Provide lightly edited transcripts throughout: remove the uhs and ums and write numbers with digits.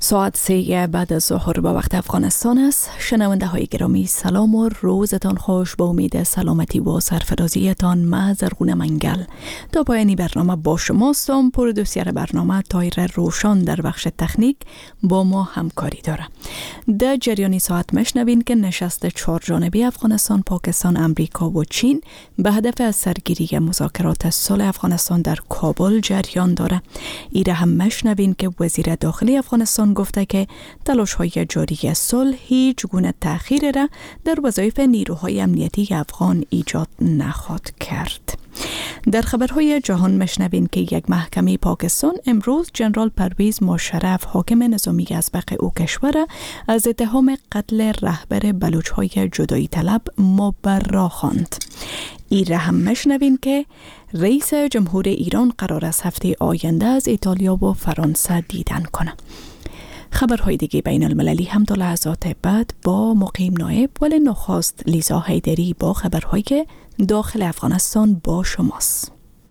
ساعت 3 بعد از ظهر به وقت افغانستان است. شنونده های گرامی سلام و روزتان خوش. با امید سلامتی و سرفرازیتان من زرغون منگل تا پایانی برنامه با شماستم. پرودوسر برنامه طاهر روشان در بخش تکنیک با ما همکاری داره. در جریان ساعت مشنوین که نشست 4 جانبه افغانستان، پاکستان، امریکا و چین به هدف از سرگیری مذاکرات صلح افغانستان در کابل جریان داره. ایره هم مشنوین که وزیر داخلی افغانستان گفته که تلاش‌های جاری صلح هیچ گونه تأخیر را در وظایف نیروهای امنیتی افغان ایجاد نخواهد کرد. در خبرهای جهان مشنوین که یک محکمه پاکستان امروز جنرال پرویز مشرف حاکم نظامی ازبق او کشور از اتهام قتل رهبر بلوچ‌های جدایی طلب مبرا خواند. ایره هم مشنوین که رئیس جمهور ایران قرار است هفته آینده از ایتالیا و فرانسه دیدن کنه. خبرهای دیگه بین المللی هم تا لحظات بعد با مقیم نایب، ولی نخست لیزا حیدری با خبرهای داخل افغانستان با شماست.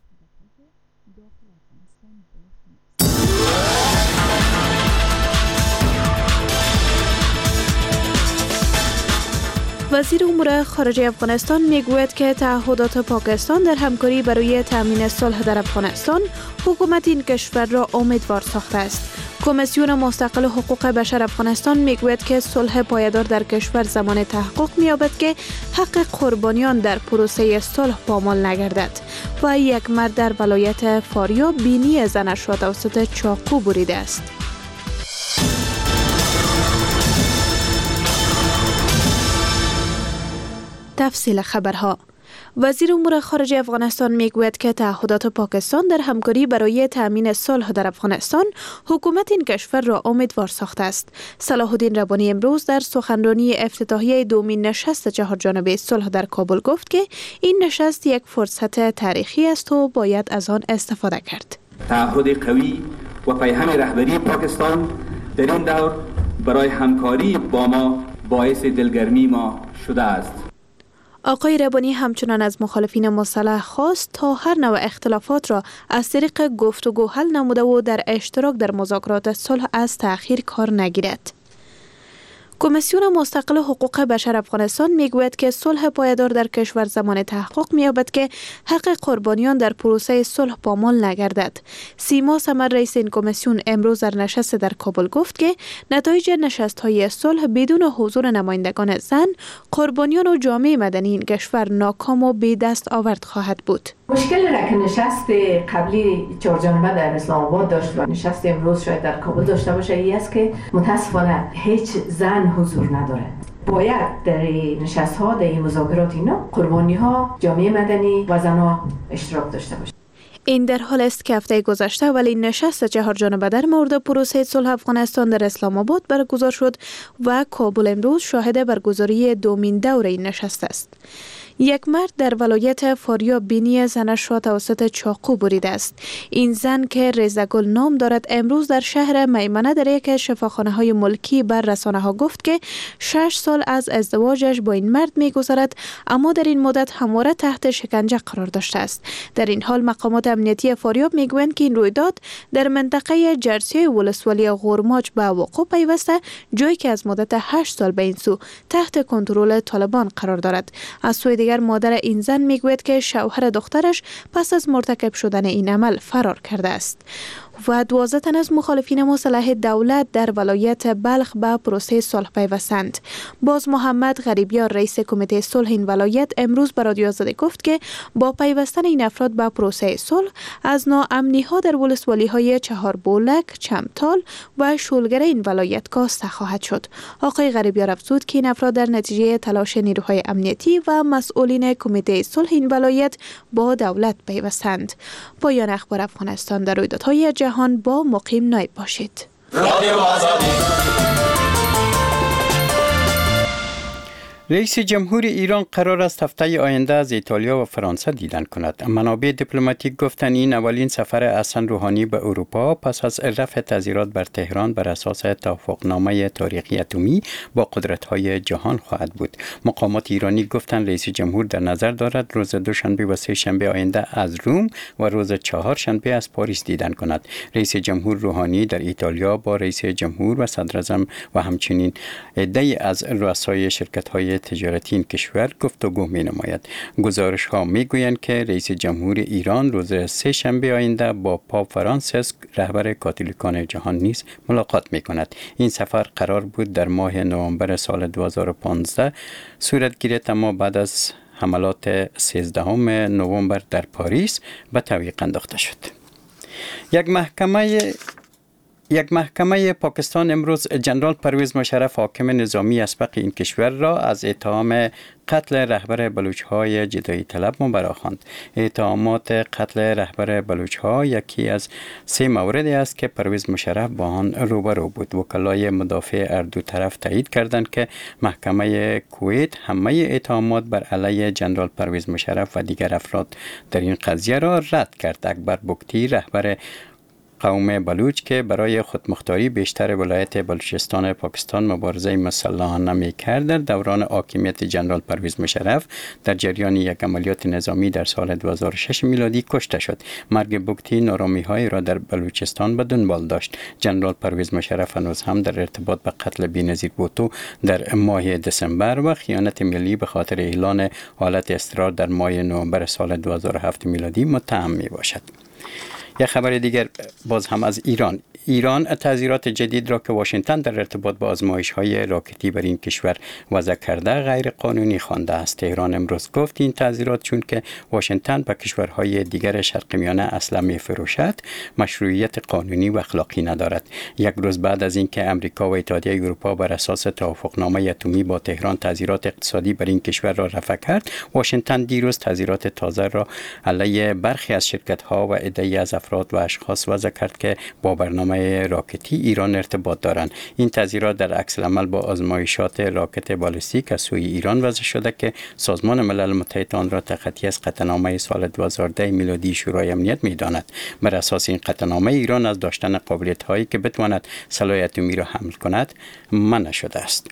وزیر امور خارجه افغانستان میگوید که تعهدات پاکستان در همکاری برای تامین صلح در افغانستان حکومت این کشور را امیدوار ساخته است. کمیسیون مستقل حقوق بشر افغانستان میگوید که صلح پایدار در کشور زمان تحقق می‌یابد که حق قربانیان در پروسه صلح پامال نگردد و یک مرد در ولایت فاریاب بینی زنش را توسط چاقو بریده است. تفصیل خبرها. وزیر امور خارجه افغانستان میگوید که تعهدات پاکستان در همکاری برای تامین صلح در افغانستان حکومت این کشور را امیدوار ساخته است. صلاح الدین ربانی امروز در سخنرانی افتتاحیه دومین نشست 4 جانبه صلح در کابل گفت که این نشست یک فرصت تاریخی است و باید از آن استفاده کرد. تعهد قوی و پیهم رهبری پاکستان در این دور برای همکاری با ما باعث دلگرمی ما شده است. آقای ربانی همچنان از مخالفین مسلح خواست تا هر نوع اختلافات را از طریق گفتگو حل نموده و در اشتراک در مذاکرات صلح از تأخیر کار نگیرد. کمیسیون مستقل حقوق بشر افغانستان میگوید که صلح پایدار در کشور زمان تحقق می‌یابد که حق قربانیان در پروسه صلح پامال نگردد. سیما سمر رئیس این کمیسیون امروز در نشست در کابل گفت که نتایج نشست‌های صلح بدون حضور نمایندگان زن، قربانیان و جامعه مدنی این کشور ناکام و بی دست آورد خواهد بود. مشکلی را که نشست قبلی 4 جانبه در اسلام آباد داشت و نشست امروز شاید در کابل داشته باشه این است که متاسفانه هیچ زن حضور نداره. باید در نشست ها، در مذاکرات اینا قربانی ها، جامعه مدنی و زنها اشتراک داشته باشه. این در حال است که هفته گذشته ولی نشست 4 جانبه در مورد پروسه صلح افغانستان در اسلام آباد برگزار شد و کابل امروز شاهد برگزاری دومین دور این نشست است. یک مرد در ولایت فاریاب بینی زنش را توسط چاقو بریده است. این زن که رضاگل نام دارد امروز در شهر میمنه در یک شفاخانه‌های ملکی بر رسانه‌ها گفت که 6 سال از ازدواجش با این مرد می‌گذرد، اما در این مدت همواره تحت شکنجه قرار داشته است. در این حال مقامات امنیتی فاریاب میگویند که این رویداد در منطقه جرسی ولسوالی غورماج به وقوع پیوسته، جایی که از مدت 8 سال به این سو تحت کنترل طالبان قرار دارد. از سوی دیگر مادر این زن میگوید که شوهر دخترش پس از مرتکب شدن این عمل فرار کرده است. و 12 تن از مخالفین مسلح دولت در ولایت بلخ به پروسه صلح پیوستند. باز محمد غریبیار رئیس کمیته صلح این ولایت امروز به رادیو آزادی گفت که با پیوستن این افراد به پروسه صلح از ناامنی ها در ولسوالی های چهاربولک، چمتال و شولگر این ولایت کاسته خواهد شد. آقای غریبیار افزود که این افراد در نتیجه تلاش نیروهای امنیتی و مسئولین کمیته صلح این ولایت با دولت پیوستند. پایان اخبار افغانستان در رویدادهای جهان با مقیم نایب باشید. رئیس جمهور ایران قرار است هفته آینده از ایتالیا و فرانسه دیدن کند. منابع دیپلماتیک گفتند این اولین سفر حسن روحانی به اروپا پس از رفع تعزیرات بر تهران بر اساس توافقنامه تاریخی اتمی با قدرت‌های جهان خواهد بود. مقامات ایرانی گفتند رئیس جمهور در نظر دارد روز دوشنبه و سه شنبه آینده از روم و روز چهارشنبه از پاریس دیدن کند. رئیس جمهور روحانی در ایتالیا با رئیس جمهور و صدراعظم و همچنین عده‌ای از رؤسای شرکت‌های تجارتی این کشور گفتگو می‌نماید. گزارش‌ها می‌گویند که رئیس جمهور ایران روز سه شنبه آینده با پاپ فرانسیس رهبر کاتولیکان جهان نیز ملاقات می‌کند. این سفر قرار بود در ماه نوامبر سال 2015 صورت گیرد، اما بعد از حملات 13 نوامبر در پاریس به تعویق انداخته شد. یک محکمه پاکستان امروز جنرال پرویز مشرف حاکم نظامی اسبق این کشور را از اتهام قتل رهبر بلوچ‌های جدایی طلب مبرا خواند. اتهامات قتل رهبر بلوچ‌ها یکی از 3 موردی است که پرویز مشرف با آن روبرو بود. وکلای مدافع هر دو طرف تایید کردند که محکمه کویت همه اتهامات بر علیه جنرال پرویز مشرف و دیگر افراد در این قضیه را رد کرد. اکبر بگتی رهبر قوم بلوچ که برای خودمختاری بیشتر ولایت بلوچستان پاکستان مبارزه مسلحانه می‌کرد، در دوران حاکمیت جنرال پرویز مشرف در جریان یک عملیات نظامی در سال 2006 میلادی کشته شد. مرگ بگتی نارامی‌های را در بلوچستان به دنبال داشت. جنرال پرویز مشرف هنوز هم در ارتباط به قتل بی‌نظیر بوتو در ماه دسامبر و خیانت ملی به خاطر اعلان حالت اضطرار در ماه نوامبر سال 2007 میلادی متهم میباشد. یک خبر دیگر باز هم از ایران تعزیرات جدید را که واشنگتن در ارتباط با آزمایش‌های راکتی بر این کشور وضع کرده غیر قانونی خوانده است. تهران امروز گفت این تعزیرات چون که واشنگتن به کشورهای دیگر شرق میانه اسلحه می‌فروشد مشروعیت قانونی و اخلاقی ندارد. یک روز بعد از اینکه امریکا و اتحادیه اروپا بر اساس توافقنامه اتمی با تهران تعزیرات اقتصادی بر این کشور را رفع کرد، واشنگتن دیروز تعزیرات تازه را علیه برخی از شرکت‌ها و عده‌ای از افراد و اشخاص وضع کرد که با برنامه راکتی ایران ارتباط دارند. این تعزیرات در عکس العمل با آزمایشات راکت بالستیک از سوی ایران وضع شده که سازمان ملل متحد آن را تخطی از قطعنامه سال 2010 میلادی شورای امنیت می‌داند. بر اساس این قطعنامه ایران از داشتن قابلیت‌هایی که بتواند سلاح اتمی را حمل کند منع شده است.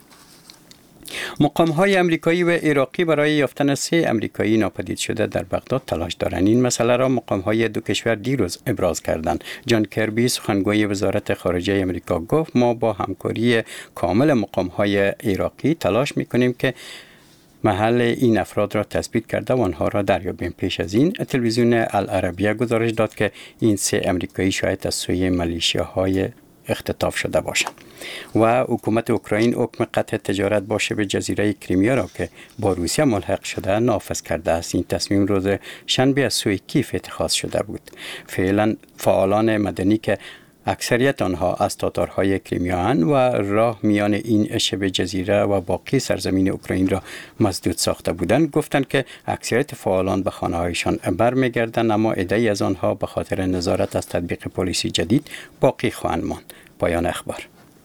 مقام‌های امریکایی و عراقی برای یافتن 3 امریکایی ناپدید شده در بغداد تلاش دارند. این مسئله را مقام‌های دو کشور دیروز ابراز کردند. جان کربی سخنگوی وزارت خارجه امریکا گفت ما با همکاری کامل مقام‌های عراقی تلاش می‌کنیم که محل این افراد را تثبیت کرده و آنها را دریابیم. پیش از این تلویزیون العربیه گزارش داد که این 3 امریکایی شاید از سوی ملیشیاهای اختطاف شده باشند. و حکومت اوکراین حکم قطع تجارت با شبه جزیره کریمیا را که با روسیه ملحق شده نافذ کرده است. این تصمیم روز شنبه از سوی کیف اتخاذ شده بود. فعلا فعالان مدنی که اکثریت آنها از تاتارهای کریمیان و راه میان این شبه جزیره و باقی سرزمین اوکراین را مسدود ساخته بودند گفتند که اکثریت فعالان به خانه‌هایشان برمیگردند، اما عده‌ای از آنها به خاطر نظارت از تطبیق پلیسی جدید باقی خواهند ماند. پایان اخبار.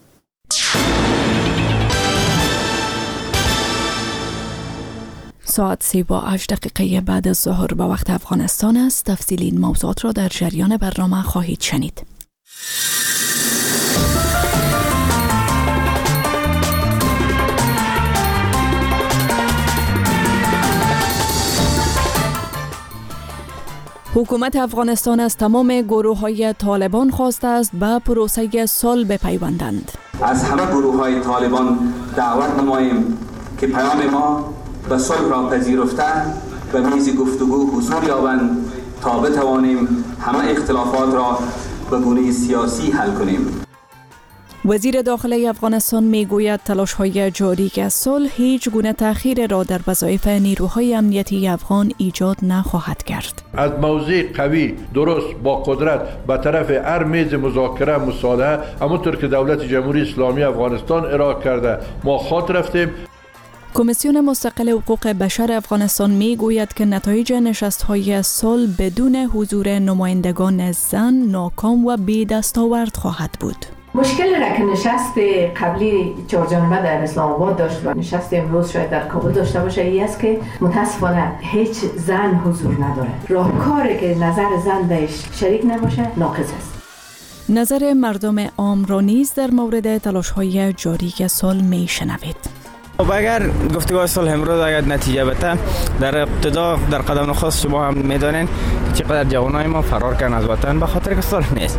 ساعت 3:08 بعد از ظهر به وقت افغانستان است. تفصیل این موضوعات را در جریان برنامه خواهید شنید. حکومت افغانستان از تمام گروه‌های طالبان خواسته است به پروسه صلح بپیوندند. از همه گروه‌های طالبان دعوت نماییم که پیام ما به صلح را پذیرفته به میز گفتگو حضور یابند تا بتوانیم همه اختلافات را به گونه سیاسی حل کنیم. وزیر داخلی افغانستان میگوید تلاش‌های جاری از صلح هیچ گونه تأخیر را در وظایف نیروهای امنیتی افغان ایجاد نخواهد کرد. از موضع قوی درست با قدرت به طرف هر میز مذاکره مصالحه همونطور که دولت جمهوری اسلامی افغانستان ارائه کرده ما خط رفتیم. کمیسیون مستقل حقوق بشر افغانستان میگوید که نتایج نشست‌های صلح بدون حضور نمایندگان زن ناکام و بی دستاورد خواهد بود. مشکل را که نشست قبلی 4 جانبه در اسلام آباد داشت و نشست امروز شاید در کابل داشته باشه این است که متاسفانه هیچ زن حضور نداره. راهکاری که نظر زن بهش شریک نباشه ناقص است. نظر مردم عام را نیز در مورد تلاش‌های جاری صلح میشنوید. اگر گفتگوهای صلح امروز اگر نتیجه بده، در ابتدا در قدم نخست شما هم میدانین چقدر جوانای ما فرار کردن از وطن به خاطر که صلح نیست.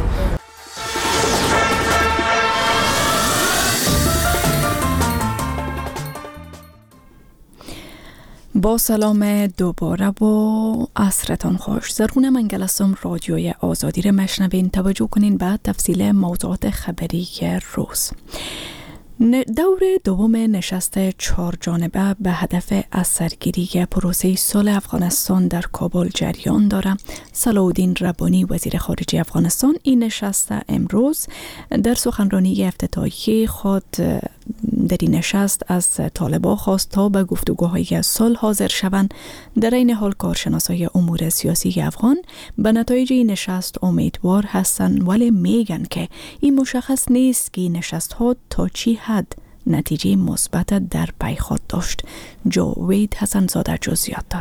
با سلام دوباره و عصرتان خوش. زرغونه منگل هستم. رادیوی آزادی را مشنوین. توجه کنین به تفصیل موضوعات خبری روز. دور دوم نشست 4 جانبه به هدف از سرگیری پروسه صلح افغانستان در کابل جریان دارد. صلاح‌الدین ربانی وزیر خارجه افغانستان این نشست امروز در سخنرانی افتتاحیه خود در این نشست از طالبان خواست تا به گفتگوهای صلح حاضر شوند. در این حال کارشناسای امور سیاسی افغان به نتایج این نشست امیدوار هستند، ولی میگن که این مشخص نیست که این نشست ها تا چی حد نتیجه مثبت در پی خود داشت. جاوید حسن زاده جزئیات داره.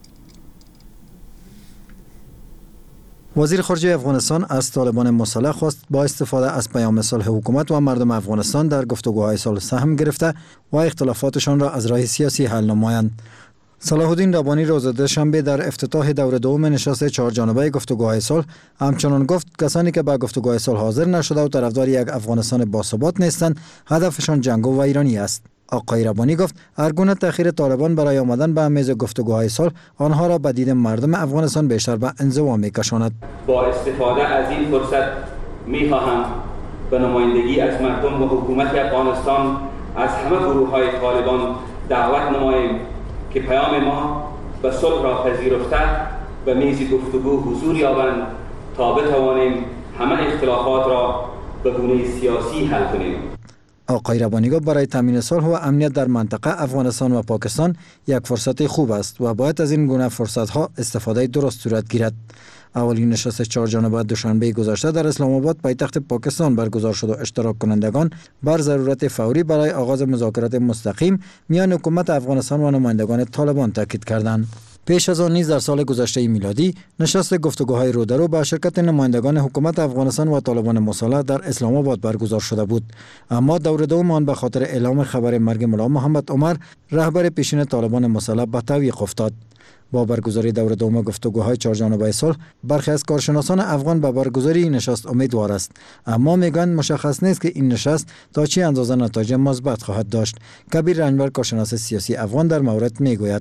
وزیر خارجه افغانستان از طالبان مسلح خواست با استفاده از پیام صلح حکومت و مردم افغانستان در گفتگوهای صلح سهم گرفته و اختلافاتشان را از راه سیاسی حل نمایند. صلاح‌الدین ربانی روز دوشنبه در افتتاح دور دوم نشست 4 جانبه گفتگوهای صلح همچنان گفت کسانی که به گفتگوهای صلح حاضر نشده و طرفدار یک افغانستان باثبات نیستند هدفشان جنگ و ویرانی است. آقای ربانی گفت هرگونه تأخیر طالبان برای آمدن به میز گفتگوهای صلح آنها را به دید مردم افغانستان بیشتر به انزوا می‌کشاند. با استفاده از این فرصت می‌خواهم به نمایندگی از مردم و حکومت افغانستان از همه گروه‌های طالبان دعوت نماییم که پیام ما به صلح را پذیرفته به میز گفتگو حضور یابند تا بتوانیم همه اختلافات را به گونه سیاسی حل کنیم. آقای ربانی گفت برای تامین صلح و امنیت در منطقه افغانستان و پاکستان یک فرصت خوب است و باید از این گونه فرصت‌ها استفاده درست صورت گیرد. اولین نشست 4 جانبه دوشنبه گذشته در اسلام آباد پایتخت پاکستان برگزار شد و اشتراک کنندگان بر ضرورت فوری برای آغاز مذاکرات مستقیم میان حکومت افغانستان و نمایندگان طالبان تاکید کردند. پیش از آن نیز در سال گذشته میلادی نشست گفتگوهای رودرو با شرکت نمایندگان حکومت افغانستان و طالبان مسلح در اسلام آباد برگزار شده بود، اما دور دوم آن به خاطر اعلام خبر مرگ ملا محمد عمر رهبر پیشین طالبان مسلح به تعویق افتاد. با برگزاری دور دوم گفتگوهای 4 جانبه صلح برخی از کارشناسان افغان به برگزاری این نشست امیدوار است، اما میگن مشخص نیست که این نشست تا چه اندازه نتایج مثبت خواهد داشت. کبیر رنجبر کارشناس سیاسی افغان در مورد میگوید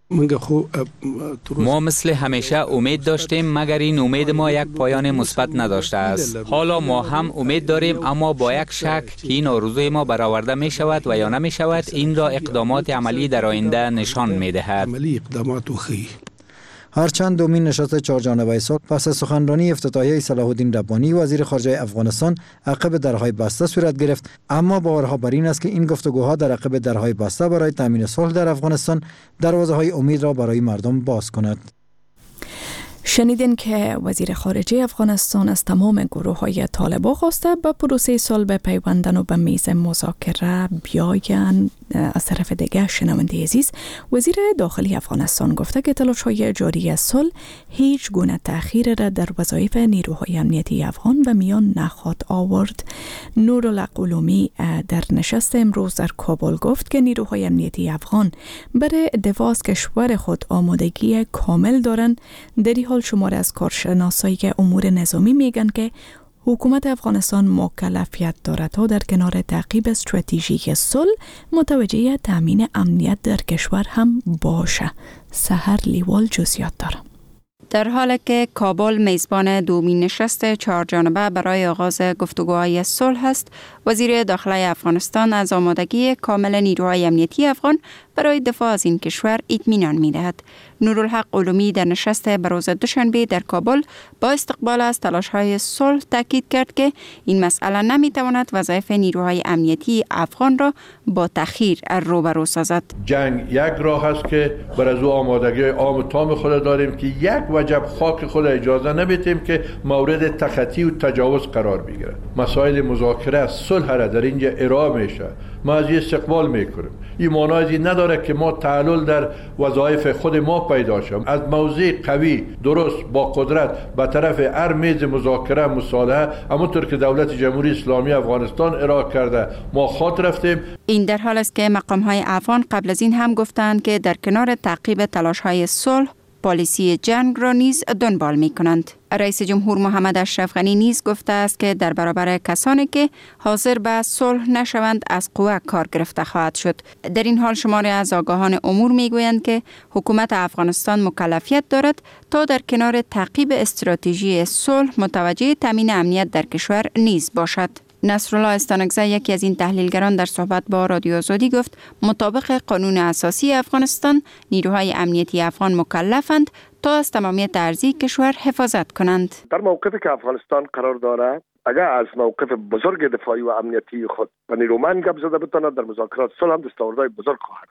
ما مثل همیشه امید داشتیم مگر این امید ما یک پایان مثبت نداشته است. حالا ما هم امید داریم اما با یک شک که این آرزوی ما برآورده می شود و یا نمی شود. این را اقدامات عملی در آینده نشان می دهد. هرچند دومین نشست 4 جانبه صلح پس از سخنرانی افتتاحیه صلاح‌الدین ربانی وزیر خارجه افغانستان عقب درهای بسته صورت گرفت، اما باورها بر این است که این گفتگوها در عقب درهای بسته برای تامین صلح در افغانستان دروازه‌های امید را برای مردم باز کند. شنیدین که وزیر خارجه افغانستان از تمام گروه‌های طالبان خواسته به پروسه صلح بپیوندن و به میز مذاکره بیایند. از طرف دیگر شنونده عزیز وزیر داخلی افغانستان گفته که تلاش‌های جاری صلح هیچ گونه تأخیر را در وظایف نیروهای امنیتی افغان به میان نخواهد آورد. نورالله قلومی در نشست امروز در کابل گفت که نیروهای امنیتی افغان برای دفاع از کشور خود آمادگی کامل دارند. در این حال شماره از کارشناسای امور نظامی میگن که حکومت افغانستان مکلفیت دارد تا در کنار تعقیب استراتژیک صلح متوجه تامین امنیت در کشور هم باشه. سحر لیوال جزئیات داره. در حالی که کابل میزبان دومین نشست 4 جانبه برای آغاز گفتگوهای صلح است، وزیر داخلی افغانستان از آمادگی کامل نیروهای امنیتی افغان برای دفاع از این کشور اطمینان می‌دهد. نورالحق علومی در نشست بروز دوشنبه در کابل با استقبال از تلاش‌های صلح تاکید کرد که این مسئله نمی‌تواند وظایف نیروهای امنیتی افغان را با تأخیر روبرو سازد. جنگ یک راه است که بر از او آمادگی عام و تام خود داریم که یک وجب خاک خود اجازه نمیدیم که مورد تخطی و تجاوز قرار بگیرد. مسائل مذاکره صلح را در اینجا ارائه میشه، ما از استقبال میکنیم. این معنی نداره که ما تعلل در وظایف خود ما پیدا شد. از موضع قوی درست با قدرت به طرف هر میز مذاکره مصالحه همونطور که دولت جمهوری اسلامی افغانستان ارائه کرده ما خاط رفتیم. این در حال است که مقام‌های افغان قبل از این هم گفتند که در کنار تعقیب تلاش‌های صلح پالیسی جنگ را نیز دنبال می‌کنند. رئیس جمهور محمد اشرف غنی نیز گفته است که در برابر کسانی که حاضر به صلح نشوند از قوه کار گرفته خواهد شد. در این حال شماری از آگاهان امور میگویند که حکومت افغانستان مکلفیت دارد تا در کنار تعقیب استراتژی صلح متوجه تامین امنیت در کشور نیز باشد. نصرالله استانکزی یکی از این تحلیلگران در صحبت با رادیو آزادی گفت مطابق قانون اساسی افغانستان نیروهای امنیتی افغان مکلفند تا از تمامیت ارضی کشور حفاظت کنند. در موقعی که افغانستان قرار دارد اگر از موقف بزرگ دفاعی و امنیتی خود و نیرومند گپ زده بتواند در مذاکرات صلح هم دستاوردهای بزرگ خواهد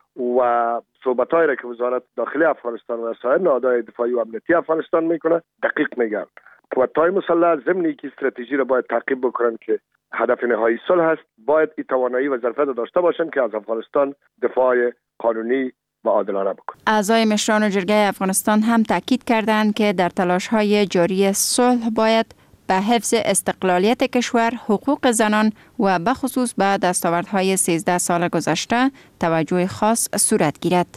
و صحبت‌هایی را که وزارت داخلی افغانستان و سایر نهادهای دفاعی و امنیتی افغانستان میکنه دقیق میگن. قوت‌های مسلح ضمن که استراتژی را باید تعقیب بکنند که هدف نهایی صلح است، باید این توانایی و ظرفیت داشته باشند که از افغانستان دفاع قانونی و عادلانه بکنند. اعضای مشران جرگه افغانستان هم تاکید کردند که در تلاش‌های جاری صلح باید به حفظ استقلالیت کشور، حقوق زنان و به خصوص به دستاوردهای 13 سال گذشته توجه خاص صورت گیرد.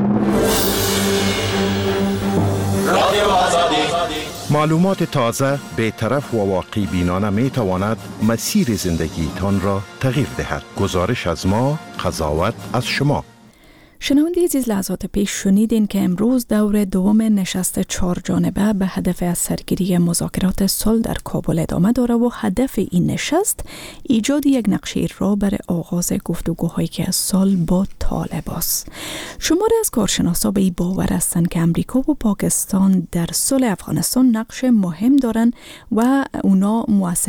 معلومات تازه، بی‌طرف و واقع بینانه می تواند مسیر زندگیتان را تغییر دهد. گزارش از ما، قضاوت از شما. شنونده عزیز، لحظات پیش شنیدین که امروز دور دوم نشست 4 جانبه به هدف از سرگیری مذاکرات صلح در کابل ادامه داره و هدف این نشست ایجاد یک نقشه راه برای آغاز گفتگوهایی که صلح با طالب است. شماری از کارشناسا به این باور هستند که امریکا و پاکستان در صلح افغانستان نقش مهم دارند و اونا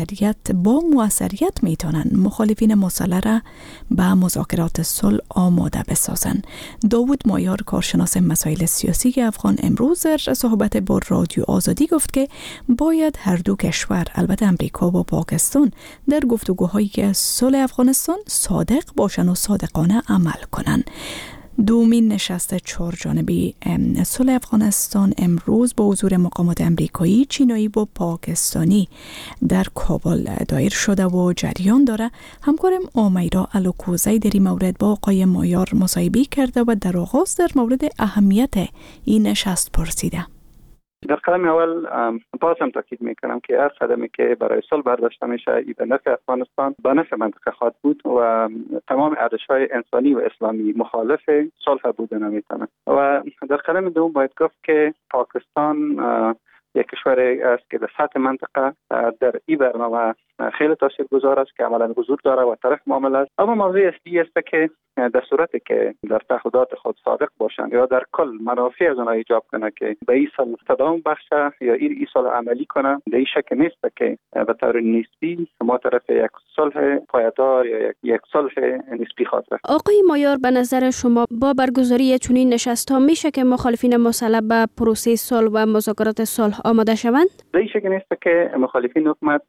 با موثریت میتونن مخالفین مسلح را به مذاکرات صلح آماده بسازند. داوود مایار، کارشناس مسائل سیاسی افغان، امروز در صحبت با رادیو آزادی گفت که باید هر دو کشور، البته امریکا و پاکستان، در گفتگوهایی که صلح افغانستان صادق باشن و صادقانه عمل کنن. دومین نشست 4 جانبه صلح افغانستان امروز با حضور مقامات امریکایی، چینایی و پاکستانی در کابل دایر شده و جریان داره. همکارم آمیرا الوکوزی در این مورد با آقای مایار مصاحبه کرده و در آغاز در مورد اهمیت این نشست پرسیده. در قدم اول بازم تاکید میکنم که هر قدمی که برای صلح برداشته میشه ای به نفع افغانستان به نفع منطقه خواهد بود و تمام ارزش‌های انسانی و اسلامی مخالف صلح بوده نمیتونه. و در قدم دوم باید گفت که پاکستان یک کشوری است که در سطح منطقه در این برنامه خیلی تاثیرگذار است که عملا حضور داره و طرف معامل است. اما موضوع اصلی است که در صورتی که در تعهدات خود صادق باشند یا در کل منافع از آنها ایجاب کنه که به این صلح تداوم بخشه یا این صلح عملی کنه، در این شک نیست که به طور نسبی ما طرف یک صلح پایدار یا یک صلح نسبی خواهد رفت. آقای مایار، به نظر شما با برگزاری چنین نشست‌ها میشه که مخالفین مسلح به پروسه صلح و مذاکرات صلح آماده شوند؟ در این شک نیست که مخالفین حکومت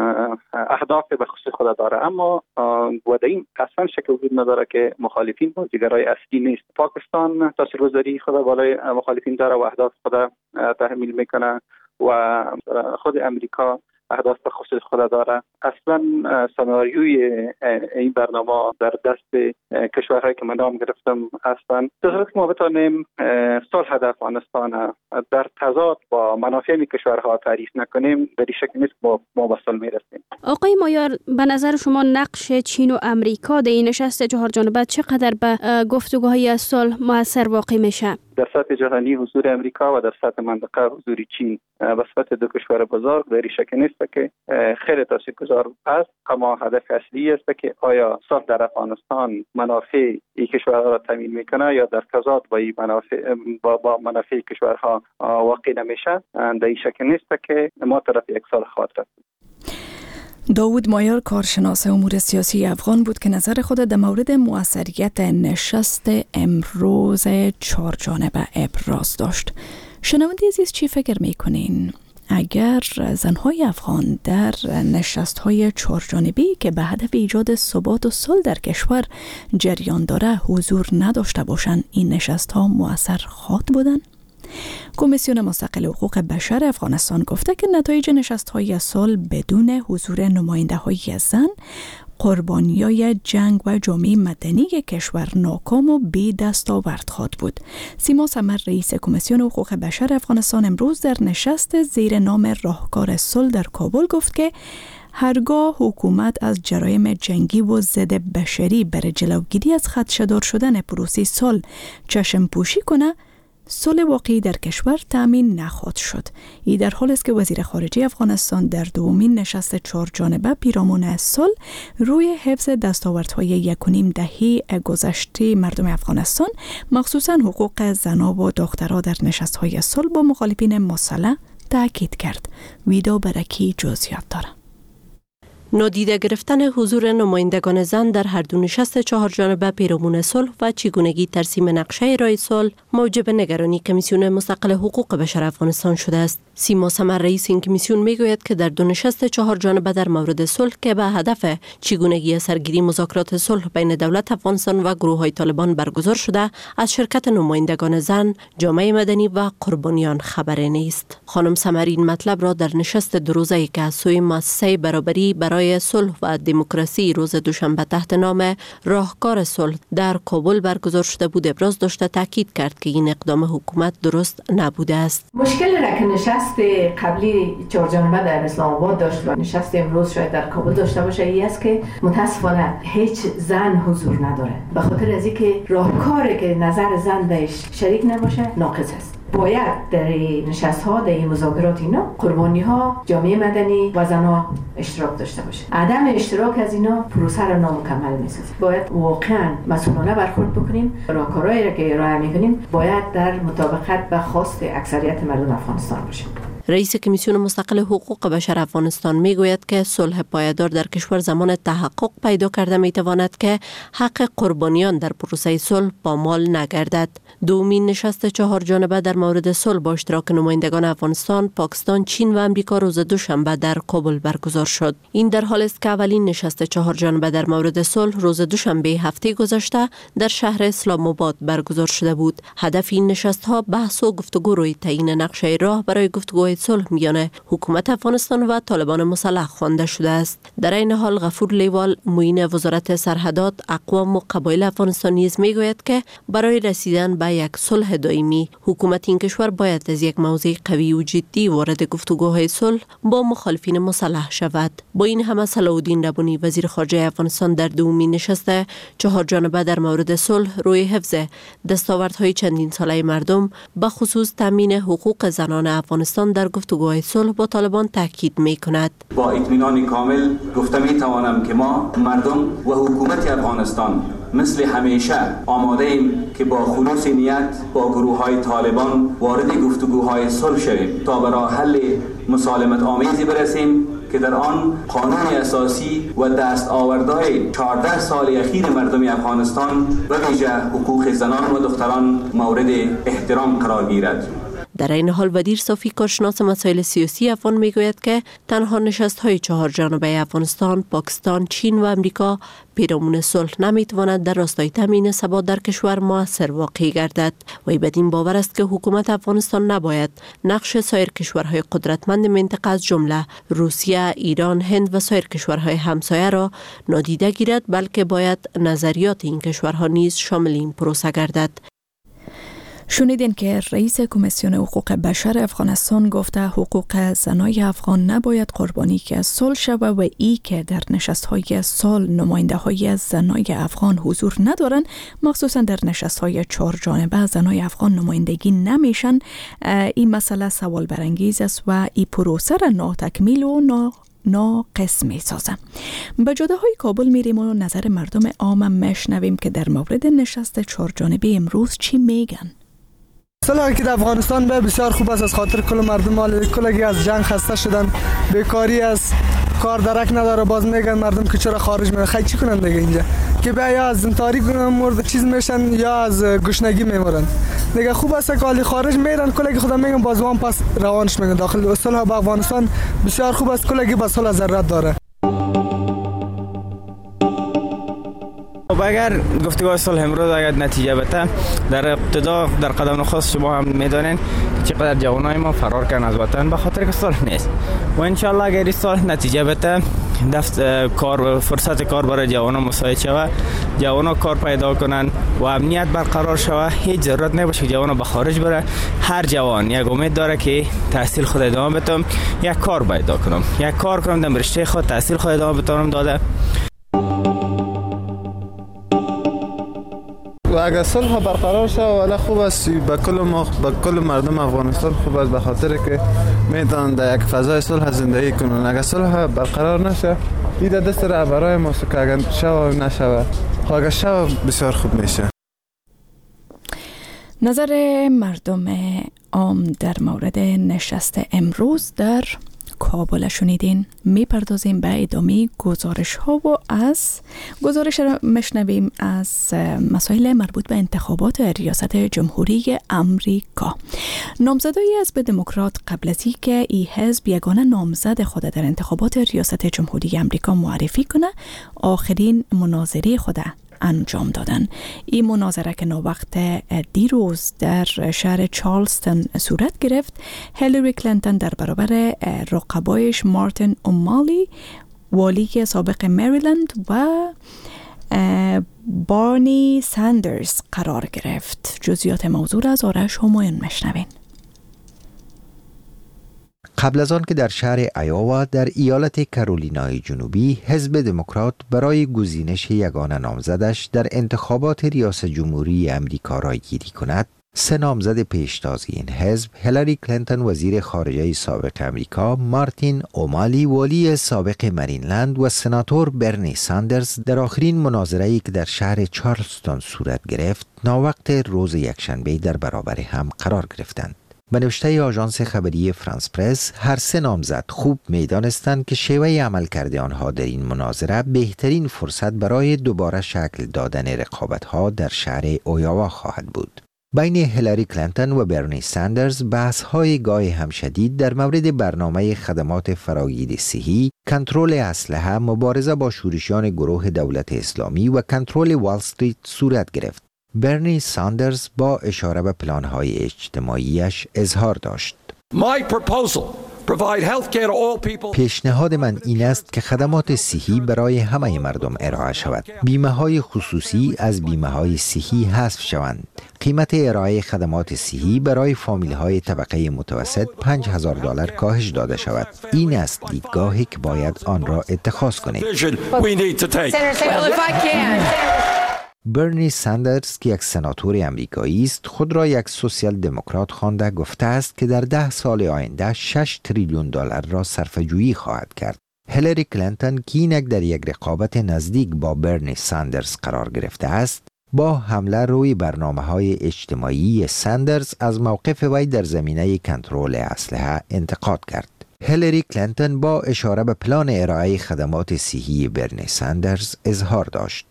اهداف به خصوص خود داره، اما و در این اصلا شک وجود نداره که مخالفین بازیگرای اصلی نیست. پاکستان تاثیرگذاری خود بالای مخالفین داره و اهداف خود تحمیل میکنه و خود امریکا اهداف به خصوص خود داره. اصلا سناریوی این برنامه در دست کشورهایی که من نام گرفتم اصلا در که ما بتانیم صلح در افغانستان در تضاد با منافع این کشورها تعریف نکنیم، در این شکل نیست ما به صلح میرسیم. آقای مایار، به نظر شما نقش چین و امریکا در این نشست 4 جانبه چقدر به گفتگوهای صلح مؤثر واقع میشه؟ در سطح جهانی حضور امریکا و در سطح منطقه حضور چین به صفت دو کشور بزرگ در شک نیست که خیلی تاثیرگذار است، اما هدف اصلی است که آیا صلح در افغانستان منافع این کشورها را تامین میکنه یا در تضاد با این با منافع کشورها واقع نمیشه. در این شک نیست که ما طرف یک صلح خواهد رفت. داود مایار کارشناس امور سیاسی افغان بود که نظر خود در مورد مؤثریت نشست امروز 4 جانبه ابراز داشت. شنونده عزیز چی فکر میکنین؟ اگر زنهای افغان در نشست‌های 4 جانبه‌ای که به هدف ایجاد ثبات و صلح در کشور جریان داره حضور نداشته باشند، این نشست‌ها مؤثر خواهد بودند؟ کمیسیون مستقل حقوق بشر افغانستان گفته که نتایج نشست‌های صلح بدون حضور نماینده‌های زن، قربانیای جنگ و جامعه مدنی کشور ناکام و بی دستاورد خواهد بود. سیما سمر رئیس کمیسیون حقوق بشر افغانستان امروز در نشست زیر نام راهکار صلح در کابل گفت که هرگاه حکومت از جرایم جنگی و ضد بشری برای جلوگیری از خدشه‌دار شدن پروسه صلح چشم پوشی کنه، صلح واقعی در کشور تامین نخواهد شد. این در حالی است که وزیر خارجه افغانستان در دومین نشست 4 جانبه پیرامون صلح روی حفظ دستاوردهای 1.5 دهه گذشته مردم افغانستان، مخصوصاً حقوق زنان و دخترها در نشست‌های صلح با مخالفین مسلح تاکید کرد. ویدا برکی جزئیات دارد. نادیده گرفتن حضور نمایندگان زن در هر دو نشست 4 جانبه پیرامون صلح و چگونگی ترسیم نقشه راه صلح موجب نگرانی کمیسیون مستقل حقوق بشر افغانستان شده است. سیما سمر رئیس این کمیسیون میگوید که در 2 نشست 4 جانبه در مورد صلح که به هدف چگونگی سرگیری مذاکرات صلح بین دولت افغانستان و گروه‌های طالبان برگزار شده، از شرکت نمایندگان زن، جامعه مدنی و قربانیان خبری نیست. خانم سمر این مطلب را در نشست 2 روزه‌ای که از سوی مؤسسه برابری برای صلح و دموکراسی روز دوشنبه تحت نام راهکار صلح در کابل برگزار شده بود ابراز داشته، تاکید کرد که این اقدام حکومت درست نبوده است. مشکل را که نشست قبلی 4 جانبه در اسلام آباد داشت و نشست امروز شاید در کابل داشته باشه این است که متاسفانه هیچ زن حضور نداره، به خاطر از اینکه راهکاری که نظر زن بهش شریک نباشه ناقص است. باید در نشست‌ها، در مذاکرات اینا قربانی‌ها، جامعه مدنی و زن‌ها اشتراک داشته باشه. عدم اشتراک از اینا پروسه را نامکمل می‌سازه. باید واقعاً مسئولانه برخورد بکنیم. راهکارهایی را که ارائه می‌کنیم باید در مطابقت با خواست اکثریت مردم افغانستان باشه. رئیس کمیسیون مستقل حقوق بشر افغانستان میگوید که صلح پایدار در کشور زمان تحقق پیدا کرده میتواند که حق قربانیان در پروسه صلح پامال نگردد. دومین نشست 4 جانبه در مورد صلح با اشتراک نمایندگان افغانستان، پاکستان، چین و امریکا روز دوشنبه در کابل برگزار شد. این در حالی است که اولین نشست 4 جانبه در مورد صلح روز دوشنبه هفته گذشته در شهر اسلام آباد برگزار شده بود. هدف این نشست ها بحث و گفتگو روی تعیین نقشه راه برای گفتگوهای صلح میان حکومت افغانستان و طالبان مسلح خوانده شده است. در این حال غفور لیوال معین وزارت سرحدات، اقوام و قبایل افغانستان نیز میگوید که برای رسیدن به یک صلح دائمی حکومت این کشور باید از یک موضع قوی و جدی وارد گفتگوهای صلح با مخالفین مسلح شود. با این همه صلاح الدین ربانی وزیر خارجه افغانستان در دومین نشست 4 جانبه در مورد صلح روی حفظ دستاوردهای چندین ساله مردم به خصوص تامین حقوق زنان افغانستان در گفتگوهای صلح با طالبان تاکید می‌کند. با اطمینان کامل گفته می‌توانم که ما مردم و حکومت افغانستان مثل همیشه آماده ایم که با خلوص نیت با گروه‌های طالبان وارد گفتگوهای صلح شویم تا به راه حل مسالمت آمیزی برسیم که در آن قانون اساسی و دستاوردهای 14 سال اخیر مردم افغانستان و ویژه حقوق زنان و دختران مورد احترام قرار گیرد. در این حال وزیر صافی کارشناس مسائل سیاسی افغان میگوید که تنها نشست‌های 4 جانبه افغانستان، پاکستان، چین و امریکا پیرامون صلح نمیتواند در راستای تامین ثبات در کشور مؤثر واقع گردد. وی بدین باور است که حکومت افغانستان نباید نقش سایر کشورهای قدرتمند منطقه از جمله روسیه، ایران، هند و سایر کشورهای همسایه را نادیده گیرد، بلکه باید نظریات این کشورها نیز شامل این پروسه گردد. شنیدین که رئیس کمیسیون حقوق بشر افغانستان گفته حقوق زنای افغان نباید قربانی که صلح شود و ای که در نشست‌های صلح نماینده‌های زنای افغان حضور ندارن، مخصوصا در نشست‌های 4 جانبه زنای افغان نمایندگی نمیشن. این مسئله سوال برانگیز است و این پروسه را ناتکمیل و ناقص می سازم. به جاده‌های کابل میریم و نظر مردم عام میشنویم که در مورد نشست 4 جانبه امروز چی میگن. صلح که در افغانستان به بسیار خوب است، از خاطر کل مردم کلگی از جنگ خسته شدن، بیکاری است، کار درک نداره. باز میگن مردم که چرا خارج میرن، خیلی چی کنن دیگه اینجا که بیا یا از تاریک مورد چیز میشن یا از گشنگی میمرن دیگه. خوب است که حالی خارج میرن کلگی خدا میگن بازوان پس روانش میگن داخل. صلح با افغانستان بسیار خوب است، کلگی با صلح ضرورت داره. اگر گفتگوهای صلح امروز اگر نتیجه بده، در ابتدا در قدم نخست شما هم میدانین چقدر جوانای ما فرار کردن از وطن به خاطر که صلح نیست و ان شاء الله اگر این صلح نتیجه بده، کار فرصت کار برای جوانان مساعد شود، جوانان کار پیدا کنن و امنیت برقرار شود، هیچ ضرورت نباشه که جوانان به خارج بره. هر جوان یک امید داره که تحصیل خود ادامه بدم، یک کار پیدا کنم، یک کار کنم در رشته خود، تحصیل خود ادامه بدم داده. و اگر صلح برقرار شد ولی خوب است به کل مردم افغانستان خوب است، به خاطر که میتونن در یک فضای صلح زندگی کنن. اگر صلح برقرار نشه این دست رهبرای ما که اگر شو نشود، اگر شو بسیار خوب میشه. نظر مردم عام در مورد نشست امروز در کابل شنیدین. میپردازیم به ادامه گزارش ها و از گزارش را مشنویم از مسائل مربوط به انتخابات ریاست جمهوری امریکا. نامزدای حزب دموکرات قبل از اینکه این حزب یگانه نامزد خود در انتخابات ریاست جمهوری امریکا معرفی کنه، آخرین مناظره خود انجام دادن. این مناظره که نووقت دیروز در شهر چارلستون صورت گرفت، هیلاری کلینتون در برابر رقبایش مارتین اومالی والی سابق مریلند و بارنی ساندرز قرار گرفت. جزئیات موضوع را از آرش همایون مشنوین. قبل از آن که در شهر ایاوا در ایالت کارولینای جنوبی حزب دموکرات برای گزینش یگانه نامزدش در انتخابات ریاست جمهوری امریکا رای گیری کند، 3 نامزد پیشتاز این حزب، هیلاری کلینتون وزیر خارجه سابق امریکا، مارتین اومالی والی سابق مریلند و سناتور برنی ساندرز در آخرین مناظره‌ای که در شهر چارلستون صورت گرفت، ناوقت روز یکشنبه در برابر هم قرار گرفتند. به نوشته آژانس خبری فرانس پرس، هر 3 نامزد خوب می‌دانستند که شیوه عملکرد آنها در این مناظره بهترین فرصت برای دوباره شکل دادن رقابت‌ها در شهر ایاوا خواهد بود. بین هیلاری کلینتون و برنی ساندرز بحث‌های گاه هم شدید در مورد برنامه خدمات فراگیر صحی، کنترل اسلحه، مبارزه با شورشیان گروه دولت اسلامی و کنترل وال استریت صورت گرفت. برنی ساندرز با اشاره به پلان‌های اجتماعیش اظهار داشت: پیشنهاد من این است که خدمات صحی برای همه مردم ارائه شود. بیمه‌های خصوصی از بیمه‌های صحی حذف شوند. قیمت ارائه خدمات صحی برای فامیل‌های طبقه متوسط $5,000 کاهش داده شود. این است دیدگاهی که باید آن را اتخاذ کنید. برنی ساندرز که یک سناتور امریکایی است، خود را یک سوسیال دموکرات خوانده گفته است که در 10 سال آینده $6 تریلیون را صرفه‌جویی خواهد کرد. هیلاری کلینتون که اینک در یک رقابت نزدیک با برنی ساندرز قرار گرفته است، با حمله روی برنامه‌های اجتماعی ساندرز از موقف وی در زمینه کنترل اسلحه انتقاد کرد. هیلاری کلینتون با اشاره به پلان ارائه خدمات صحی برنی ساندرز اظهار داشت: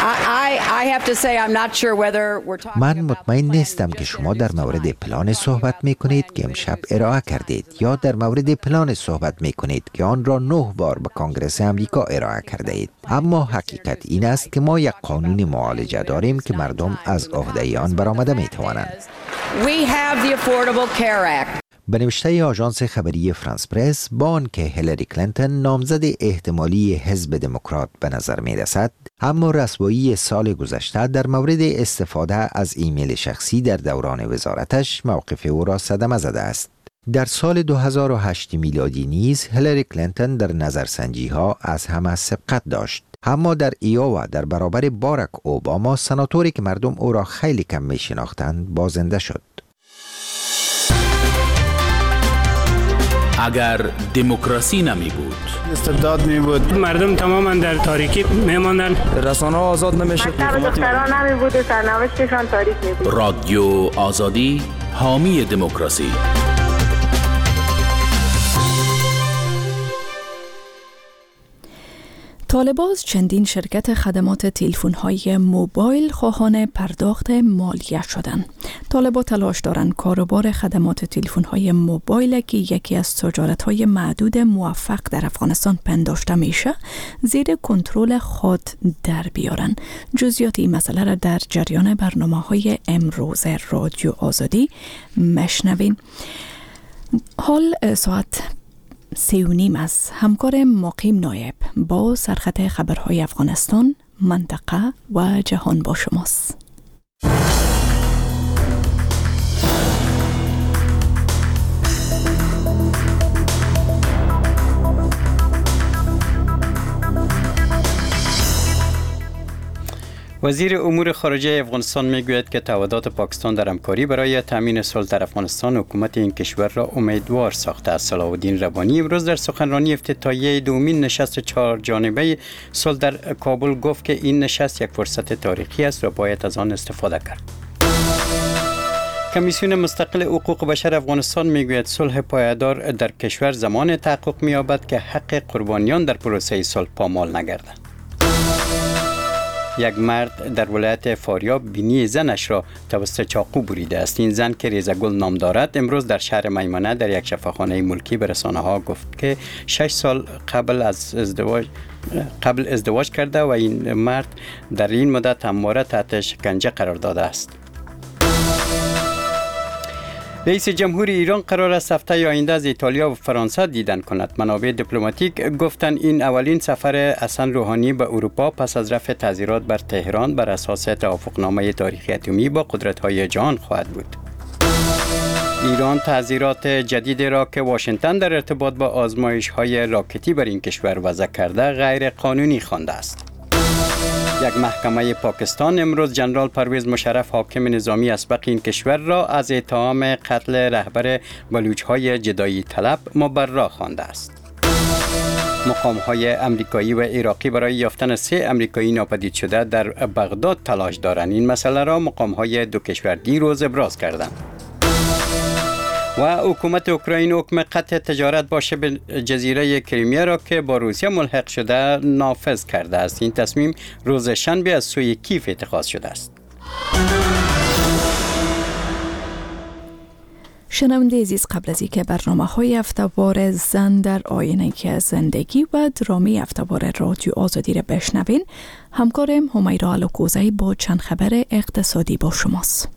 من مطمئن نیستم که شما در مورد پلان صحبت می کنید که امشب ارائه کردید یا در مورد پلان صحبت می کنید که آن را 9 بار به کانگرس امریکا ارائه کرده اید. اما حقیقت این است که ما یک قانون معالجه داریم که مردم از عهده آن برآمده می توانند. به نوشته آژانس خبری فرانس پرس، با آنکه هیلاری کلینتون نامزد احتمالی حزب دموکرات به نظر می رسد، اما رسوایی سال گذشته در مورد استفاده از ایمیل شخصی در دوران وزارتش موقف او را صدمه زده است. در سال 2008 میلادی نیز هیلاری کلینتون در نظرسنجی ها از همه سبقت داشت. اما در ایووا در برابر باراک اوباما، سناتوری که مردم او را خیلی کم می شناختند، بازنده شد. اگر دموکراسی نمی بود، استبداد می بود، مردم تماما در تاریکی می ماندن، رسانه آزاد نمی شد، دختران نمی بود و سرنوشتشان تاریک می بود. رادیو آزادی حامی دموکراسی. طالباز چندین شرکت خدمات تلفن‌های موبایل خواهان پرداخت مالیه شدند. طالبا تلاش دارند کاروبار خدمات تلفن‌های موبایل که یکی از تجارت‌های معدود موفق در افغانستان پنداشته میشه، زیر کنترل خود در بیارن. جزئیات این مسئله را در جریان برنامه‌های امروز رادیو آزادی مشنوین. حال ساعت 3:30 است. همکار مقیم نایب با سرخط خبرهای افغانستان، منطقه و جهان با شماست. وزیر امور خارجه افغانستان میگوید که تعهدات پاکستان در همکاری برای تامین صلح در افغانستان حکومت این کشور را امیدوار ساخته است. صلاح الدین ربانی امروز در سخنرانی افتتاحیه دومین نشست 4 جانبه صلح در کابل گفت که این نشست یک فرصت تاریخی است و باید از آن استفاده کرد. کمیسیون مستقل حقوق بشر افغانستان میگوید صلح پایدار در کشور زمان تحقق می‌یابد که حق قربانیان در پروسه صلح پامال نگردد. یک مرد در ولایت فاریاب بینی زنش را توسط چاقو بریده است. این زن که ریزگل نام دارد امروز در شهر میمنه در یک شفاخانه ملکی به رسانه‌ها گفت که 6 سال قبل ازدواج کرده و این مرد در این مدت همواره تحت شکنجه قرار داده است. رئیس جمهور ایران قرار است هفته آینده از ایتالیا و فرانسه دیدن کند. منابع دیپلماتیک گفتند این اولین سفر حسن روحانی به اروپا پس از رفع تعزیرات بر تهران بر اساس توافقنامه تاریخی اتمی با قدرت‌های جهان خواهد بود. ایران تعزیرات جدیدی را که واشنگتن در ارتباط با آزمایش‌های راکتی بر این کشور وضع کرده غیر قانونی خوانده است. یک محکمه پاکستان امروز جنرال پرویز مشرف حاکم نظامی اسبق این کشور را از اتهام قتل رهبر بلوچ‌های جدایی طلب مبرا خوانده است. مقام‌های امریکایی و عراقی برای یافتن 3 امریکایی ناپدید شده در بغداد تلاش دارند. این مسئله را مقام‌های دو کشور دیروز ابراز کردند. و حکومت اوکراین حکم قطع تجارت با شبه جزیره کریمیا را که با روسیه ملحق شده نافذ کرده است. این تصمیم روز شنبه از سوی کیف اتخاذ شده است. شنونده عزیز، قبل از اینکه برنامه‌های هفته‌وار زن در آینه زندگی و درامی هفته‌وار رادیو آزادی را بشنوین، همکارم همیرا علوکوزی با چند خبر اقتصادی با شماست.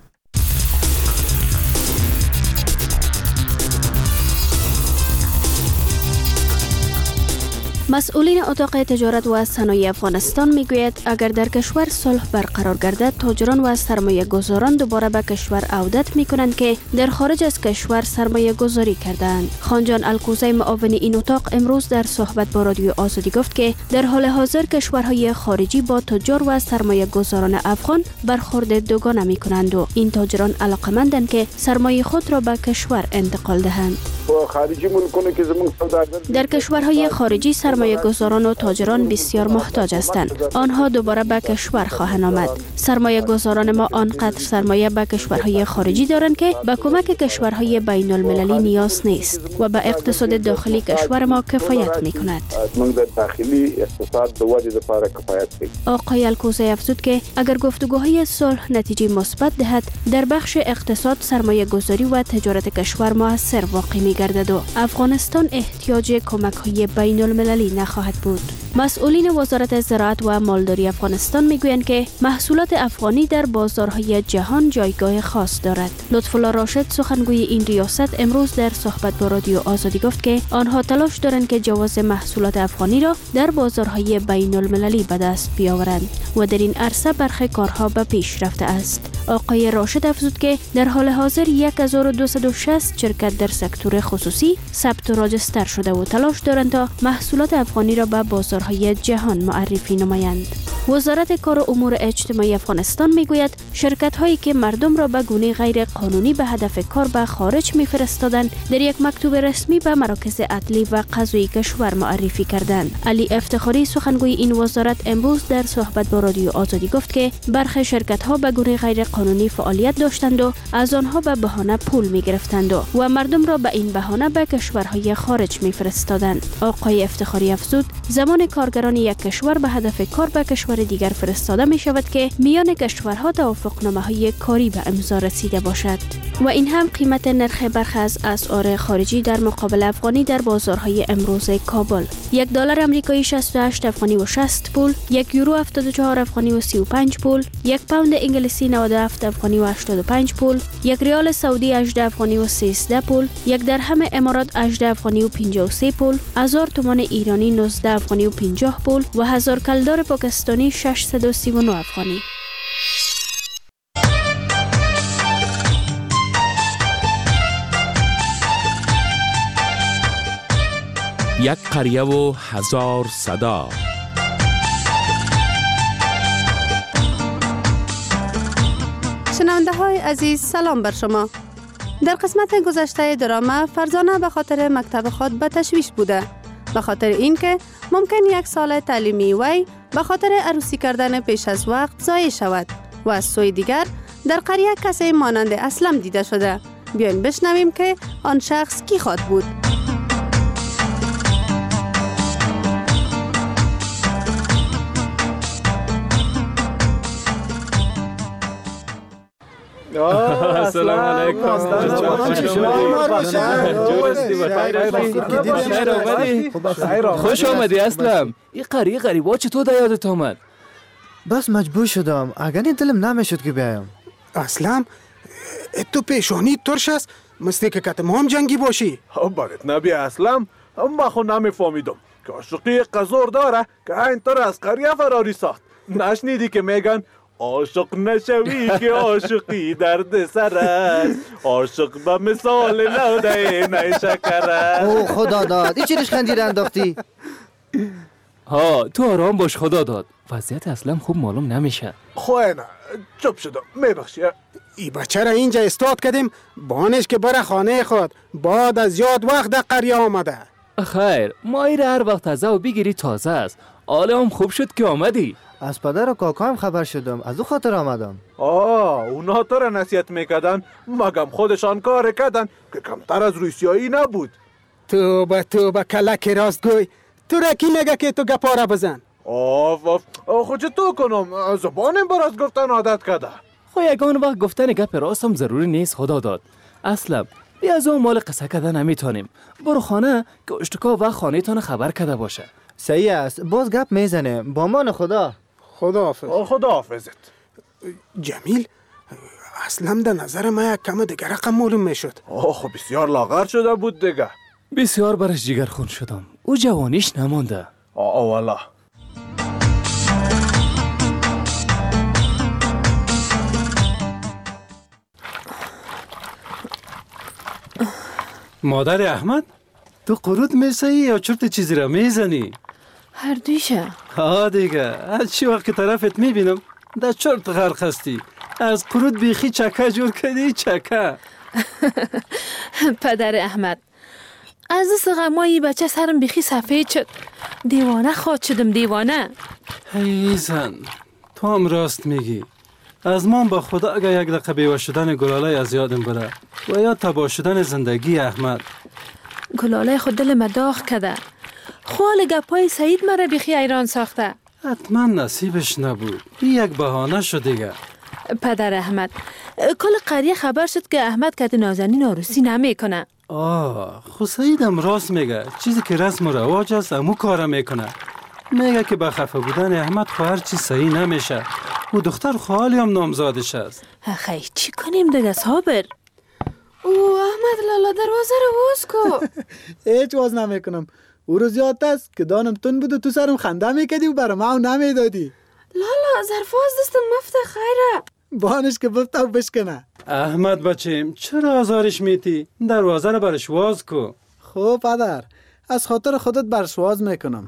مسئولین اتاق تجارت و صنایع افغانستان میگوید اگر در کشور صلح برقرار گردد، تاجران و سرمایه گذاران دوباره به کشور عودت میکنند که در خارج از کشور سرمایه گذاری کردند. خانجان الکوزی معاون این اتاق امروز در صحبت با رادیو آزادی گفت که در حال حاضر کشورهای خارجی با تجار و سرمایه گذاران افغان برخورد دوگانه میکنند و این تاجران علاقمندند که سرمایه خود را به کشور انتقال دهند. در کشورهای خارجی سرمایه گذاران و تاجران بسیار محتاج هستند. آنها دوباره به کشور خواهند آمد. سرمایه گذاران ما آنقدر سرمایه به کشورهای خارجی دارند که به کمک کشورهای بین المللی نیاز نیست و به اقتصاد داخلی کشور ما کفایت می کند. آقای الکوزی افزود که اگر گفتگوهای صلح نتیجه مثبت دهد، در بخش اقتصاد سرمایه گذاری و تجارت کشور موثر واقع می گردد و افغانستان احتیاج کمک‌های بین‌المللی نخواهد بود. مسئولین وزارت زراعت و مالداری افغانستان میگویند که محصولات افغانی در بازارهای جهان جایگاه خاص دارد. لطف‌الله راشد سخنگوی این ریاست امروز در صحبت با رادیو آزادی گفت که آنها تلاش دارند که جواز محصولات افغانی را در بازارهای بین‌المللی به دست بیاورند و در این عرصه برخی کارها به پیش رفته است. آقای راشد افزود که در حال حاضر 1260 شرکت در سکتور خصوصی ثبت و راجستر شده و تلاش دارند تا محصولات افغانی را به بازارهای جهان معرفی نمایند. وزارت کار و امور اجتماعی افغانستان میگوید شرکت هایی که مردم را به گونه غیر قانونی به هدف کار به خارج میفرستادند در یک مکتوب رسمی به مراکز عدلی و قضایی کشور معرفی کردند. علی افتخاری سخنگوی این وزارت امروز در صحبت با رادیو آزادی گفت که برخی شرکت ها به گونه غیر قانونی فعالیت داشتند و از آنها به بهانه پول میگرفتند و مردم را به این بهانه به کشورهای خارج میفرستادند. آقای افتخاری افزود زمان کارگران یک کشور به هدف کار به کشور دیگر فرستاده می شود که میان کشورها توافقنامه‌های کاری به امضا رسیده باشد. و این هم قیمت نرخ برخی از اسعار خارجی در مقابل افغانی در بازارهای امروز کابل. یک دلار آمریکایی 68 افغانی و 60 پول، یک یورو 74 افغانی و 35 پول، یک پوند انگلیسی 97 افغانی و 85 پول، یک ریال سعودی 18 افغانی و 13 پول، یک درهم امارات 18 افغانی و 53 پول، 1000 تومان ایرانی 19 افغانی و 50 پول و 1000 کلدار پاکستانی 639 افغانی. یک قریه و 1000 صدا. شنونده های عزیز سلام بر شما. در قسمت گذشته درامه فرزانه به خاطر مکتب خود به تشویش بوده، به خاطر اینکه ممکن یک سال تعلیمی وی به خاطر عروسی کردن پیش از وقت ضایع شود و از سوی دیگر در قریه کسی مانند اسلم دیده شده. بیاین بشنویم که آن شخص کی خواد بود. السلام علیکم. خوش آمدی اسلم. این قریه غریبا چطور در یادت آمد؟ بس مجبور شدم، اگر این دلم نمیشد که بیایم. اسلم تو پیشانی ترش است مثل که کتم هم جنگی باشی. برات نبی اسلم، ما خود نمیفهمیدم که عاشقی قزور داره که اینطور از قریه فراری ساخت. نشنیدی که میگن عاشق نشوی که عاشقی درد سر است، عاشق به مثال لوده نیشکر است. او خدا داد، این چی ریشخندی را انداختی؟ ها تو آرام باش، خدا داد. وضعیت اصلا خوب معلوم نمیشه. خواه نه چپ شدم، میبخشی. ای بچه را اینجا استاد کردیم بانش که بره خانه خود، بعد از یاد وقت در قریه آمده. خیر ما ایره هر وقت تازه و بگیری تازه است. حالا هم خوب شد که آمدی. از پدر و کاکایم خبر شدم، از او خاطر آمدم. اونا تو را نصیحت میکردن مگم خودشان کار کردن که کمتر از روسیایی نبود. توبه کلک راست گوی، تو را کی میگه که تو گپاره بزن؟ خود تو کنم، زبانم براز گفتن عادت کرده. خو یگان وقت گفتن گپ راست هم ضروری نیست. خدا داد اسلم بیا از اون مال قصه کردن نمیتونیم. برو خانه که اشتکا و خانه تان خبر کرده باشه. صحیح است، باز گپ میزنه. با مان خدا. خدا حافظ. خدا حافظت. جمیل اسلم در نظر ما یک کم دیگر رقم معلوم میشد. خب بسیار لاغر شده بود دیگه. بسیار برش جگر خون شدم. او جوانیش نمانده. والله. مادر احمد تو قرود میسایی یا چرت چیزی را میزنی؟ هر دویشه. ها دیگه از چی وقت طرفت میبینم در چرت غرق هستی. از قرود بیخی چکه جور کردی. چکه پدر احمد از دست غمایی بچه سرم بیخی سفید شد. دیوانه خواد شدم دیوانه. ای زن تو هم راست میگی. از من با خدا اگه یک دقیقه بیوه شدن گلاله از یادم بره و یا تباه شدن زندگی احمد. گلاله خود دل مداخ کده. خوال گپای سعید مرا بیخی ایران ساخته. حتما نصیبش نبود. یک بهانه شد دیگه. پدر احمد کل قریه خبر شد که احمد کت نازنین عروسی نمیکنه. خو سعیدم راست میگه. چیزی که رسم و رواج است امو کارا میکنه. میگه که با خفه بودن احمد خو هر چی صحیح نمیشه. او دختر خالی هم نامزادش است. خیلی چی کنیم دیگه صابر؟ او احمد لالا دروازه رو باز کو. هیچ باز نمیکنم. او رو زیاد است که دانم تون بود و تو سرم خنده میکدی و برام او نمیدادی. لالا ظرفاز دستم مفته خیره. بانش که بفته و بشکنه. احمد بچیم چرا آزارش میتی؟ دروازه رو برش واز کو. خب پدر، از خاطر خودت برش واز میکنم.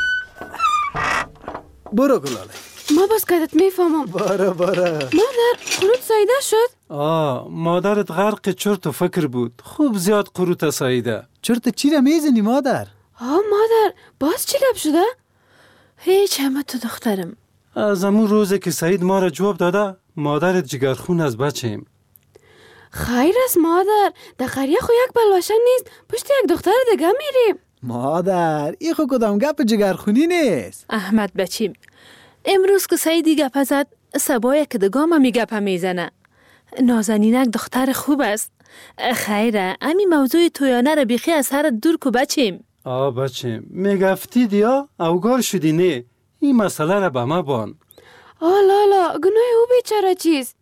برو گلاله. ما بس کدت میفهمم. برو. مادر قروت سایده شد؟ مادرت غرق چرت و فکر بود. خوب زیاد قروت سایده. چرت چی را میزنی مادر؟ مادر باز چی لب شده؟ هیچ همه تو دخترم. از امون روزی که سعید ما را جواب داده مادرت جگرخون از بچیم. خیر است مادر، در قریه خو یک بلوشن نیست، پشت یک دختر دیگه میریم. مادر این خو کدام گپ جگرخونی نیست. احمد بچیم امروز که سعیدی گپ زد سبایه که دگام همی گپ میزنه. نازنینک دختر خوب است. خیره امی موضوع تویانه را بیخی از سر دور کو بچیم. بچیم میگفتی دیا اوگار شدی نه. این مسئله را به ما بان. لالا گناه او بیچاره چیز.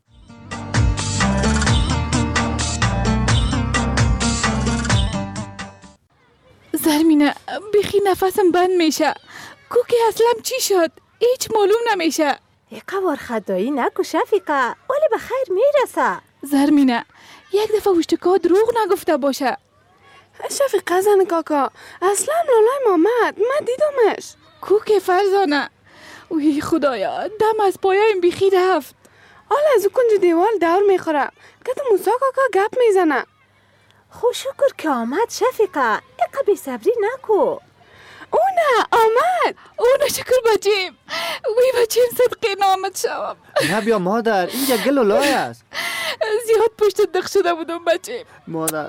زرمینه بیخی نفسم بند میشه. کوکی اصلم چی شد؟ هیچ معلوم نمیشه. قوار خدایی نکو شفیقه، ولی به خیر میرسه. زرمینه یک دفعه وشتکا دروغ نگفته باشه. شفیقه زن کاکا اصلا لالای مامد من دیدمش. کوکی فرزانه وی خدایا دم از پایایم بیخی رفت. حالا از او کنج دیوال دور میخوره که تو موسا کاکا گپ میزنه. خوش شکر که آمد شفیقه، اقا بی صبری نکو. او نه آمد. او نه شکر بچیم. وی بچیم صدقه نامد شوم. نه بیا مادر اینجا گل و لای است. زیاد پشت دق شده بودم بچیم. مادر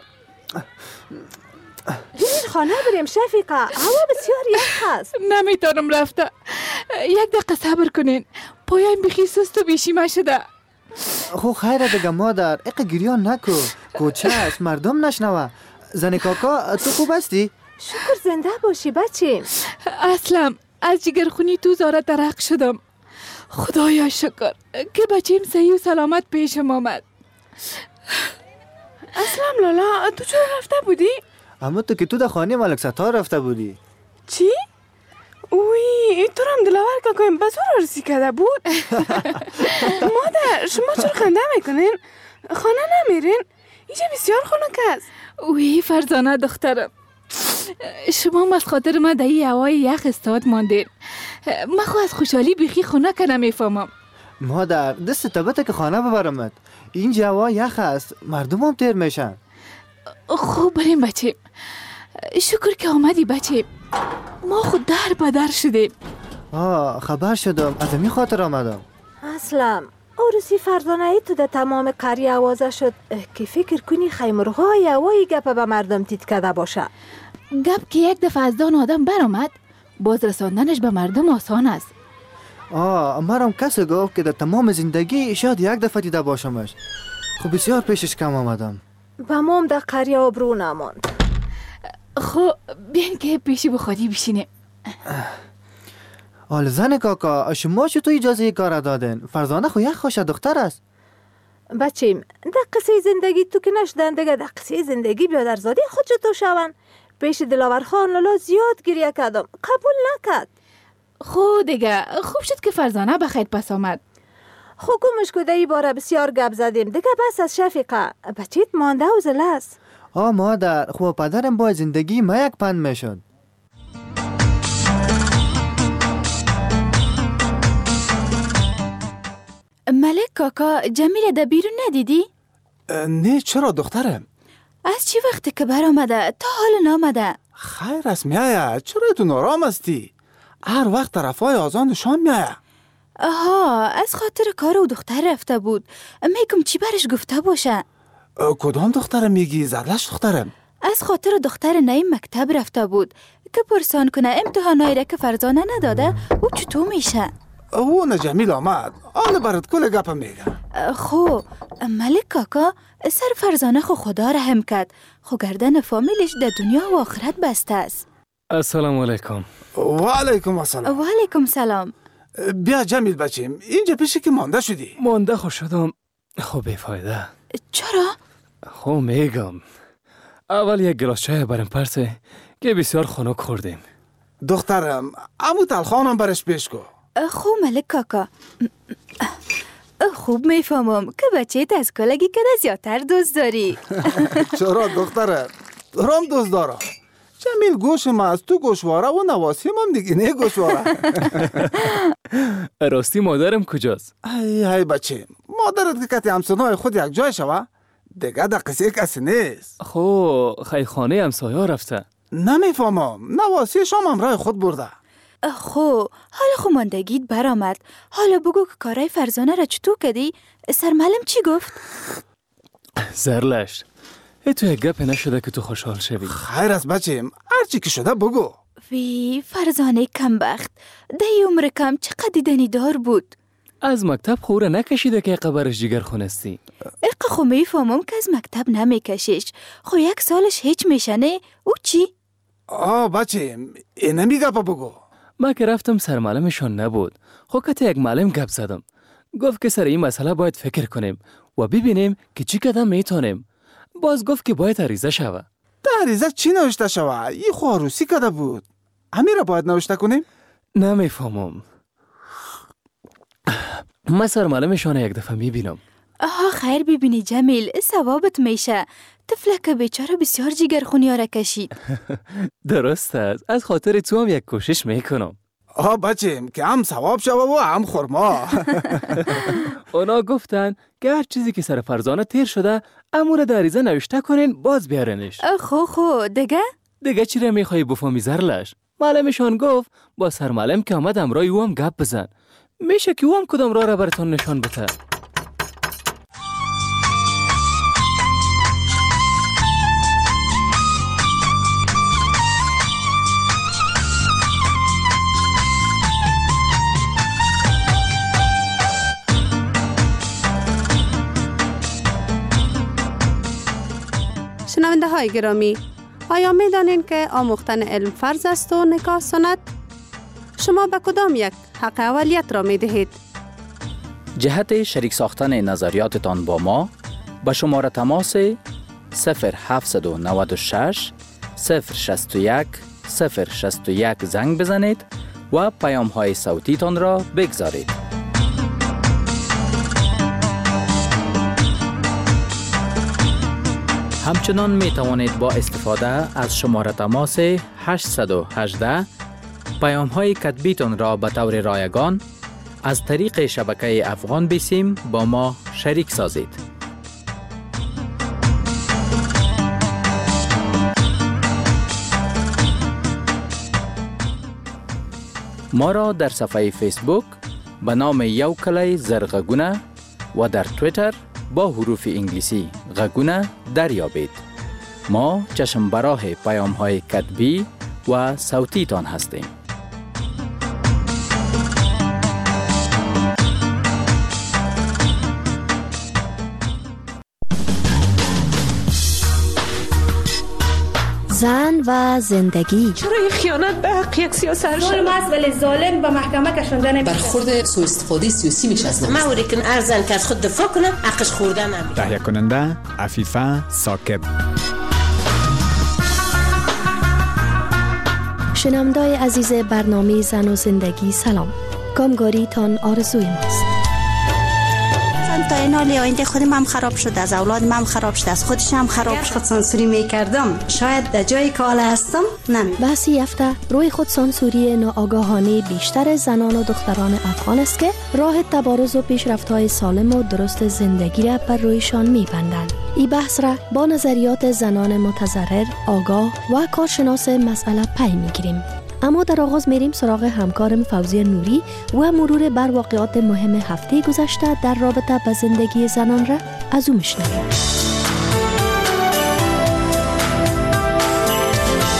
بریم خانه بریم شفیقه، هوا بسیار یخ است. نمیتونم رفته. یک دقیقه صبر کنین. پایم بخی سست و بیشیمه شده. خو خیره دیگه مادر، اقا گریان نکو. کوچه است مردم نشنوه. زن کاکا تو خوب هستی؟ شکر زنده باشی بچیم. اصلا از جگرخونی تو زاره درق شدم. خدایا شکر که بچیم صحیح و سلامت پیشم آمد. اسلام لالا تو چرا رفته بودی؟ اما تو که تو در خانه ملک ستار رفته بودی. چی؟ اوی تو هم دلاور کاکایم بزار رسی کرده بود. مادر شما چرا خنده میکنین؟ خانه نمیرین؟ اینجا بسیار خنک است. اوی فرزانه دخترم شما از خاطر ما در این هوای یخ استاد ماندین. من خو از خوشحالی بیخی خنک نمیفهمم. مادر دست تبته که خانه ببرمت. این هوا یخ است، مردم هم تیر میشن. خوب بریم بچه. شکر که آمدی بچه. ما خود در بدر شدیم. خبر شدم، از این خاطر آمدم. اسلم عروسی فرزانه ای تو در تمام قریه آوازه شد که فکر کنی خیمرهای هوایی گپ به مردم تیت کده باشه. گپ که یک دفعه از دان آدم برآمد باز رساندنش به مردم آسان است. مرام کسی گفت که در تمام زندگی شاید یک دفعه دیده باشمش. خب بسیار پیشش کم آمدم. به مام در قریه آبرو نماند. خب بیان که پیشی بخوادی بشینه. حال زن کاکا شما چطور اجازه کار دادن؟ فرزانه خو یک خوش دختر است. بچیم در قصه زندگی تو که نشدن دیگه در قصه زندگی بیادرزادی خود چطور شون؟ پیش دلاور خان لالا زیاد گریه کردم قبول نکرد. خود دیگه خوب شد که فرزانه بخیر پس آمد. حکومش کده ای باره بسیار گپ زدیم دیگه بس از شفیقه. بچیت مانده و زله است. مادر خوب پدرم با زندگی ما یک پند میشد. ملک کاکا جمیل در بیرون ندیدی؟ نه چرا دخترم؟ از چی وقتی که بر آمده تا حال نامده؟ خیر است میایه، چرا تو نارام هستی؟ هر وقت طرفای آزان شام میایه. از خاطر کار او دختر رفته بود. میگم چی برش گفته باشه؟ کدام دخترم میگی؟ زدلش دخترم؟ از خاطر دختر نیم مکتب رفته بود که پرسان کنه امتحانایی را که فرزانه نداده او چطور میشه؟ او نه جمیل آمد، آن برات کل گپ میگه. خب ملک کاکا، سر فرزانه خو خدا رحم کرد، خو گردن فامیلش در دنیا و آخرت بسته است. السلام علیکم. و علیکم السلام. و علیکم سلام. بیا جمیل بچیم، اینجا پیشی که مانده شدی؟ مانده خو شدم، خو بیفایده. چرا؟ خو میگم اول یک گلاس چای برم پرسه که بسیار خنک خوردیم. دخترم، عمو تلخانم برش پیش کو. خو ملک کاکا، خوب میفهمم که بچه از کلگی کده زیادتر دوست داری. چرا دخترم؟ دارم دوست دارم. جمیل گوشم از تو گوشواره و نواسیم هم دیگه نه گوشواره. راستی مادرم کجاست؟ ای بچه، مادرت که کتی همسنای خود یک جای شوه دیگه در قصه کسی نیست. خو خیخانه همسایه رفته. نمیفهمم، نواسی شام همراه خود برده. خو حالا خو ماندگیت برآمد، حالا بگو که کارای فرزانه را چطور کردی؟ سرمعلم چی گفت؟ زرلش تو یک گپ نشده که تو خوشحال شوی. خیر است بچیم، هرچی که شده بگو. وی فرزانه کمبخت، دی عمر کم چقدر دیدنی دار بود. از مکتب خوره نکشیده که قبرش جگر خونستی؟ اقا خو میفهمم که از مکتب نمیکشیش، خو یک سالش هیچ میشنه. او چی؟ بچیم، اینه میگه بگو. ما که رفتم سرمعلمشان نبود، خو که یک معلم گپ زدم، گفت که سر این مسئله باید فکر کنیم و ببینیم که چی قدم میتونیم. باز گفت که باید عریضه شوه. عریضه چی نوشته شوه؟ این خو عروسی کده بود، همین را باید نوشته کنیم؟ نمیفهمم. من سرمعلمشان یک دفعه میبینم. خیر ببینی جمیل، ثوابت میشه. طفلک بیچاره بسیار جگرخونی را کشید. درست است، از خاطر تو هم یک کوشش میکنم. بچیم که هم ثواب شوه و هم خورما. اونا گفتن که هر چیزی که سر فرزانه تیر شده امور در عریضه نوشته کنین باز بیارنش. خو دیگه چی را میخوایی بفهمی زرلش؟ معلمشان گفت با سرمعلم که آمد امرای او هم گپ بزن، میشه که او هم کدام راه را براتون نشان بده. شنونده های گرامی، آیا می دانین که آموختن علم فرض است و نکاح سنت؟ شما به کدام یک حق اولیت را می دهید؟ جهت شریک ساختن نظریاتتان با ما به شماره تماس 0796 061 061 زنگ بزنید و پیام های صوتی تان را بگذارید. همچنان می توانید با استفاده از شماره تماس 818 پیام های کتبی تان را به طور رایگان از طریق شبکه افغان بیسیم با ما شریک سازید. ما را در صفحه فیسبوک به نام یو کلی زرغگونه و در تویتر با حروف انگلیسی غگونه دریابید. ما چشم براه پیام های کتبی و صوتی تان هستیم. زن و زندگی. چرا این خیانت به حق یک سیاست ظلم است ولی ظالم به محکمه کشانده نمیشه. برخورد سوء استفاده سیاسی میشه از ما اوری کن ارزن که از خود دفاع کنه حقش خورده نمیشه. تهیه کننده عفیفه ساکب. شنونده‌های عزیز برنامه زن و زندگی سلام. کامگاری تان آرزوی ماست. تا این حالی آینده خودم هم خراب شد، از اولادم هم خراب شد، از خودش هم خراب شد. خود سانسوری میکردم شاید در جایی که حالا هستم نمی. بحثی هفته روی خود سانسوری ناآگاهانه بیشتر زنان و دختران افغان است که راه تبارز و پیشرفت‌های سالم و درست زندگی را بر رویشان می‌بندند. این بحث را با نظریات زنان متضرر، آگاه و کارشناس مسئله پی می‌گیریم. اما در آغاز میریم سراغ همکارم فوزی نوری و مرور بر واقعات مهم هفته گذشته در رابطه با زندگی زنان را از او میشنویم.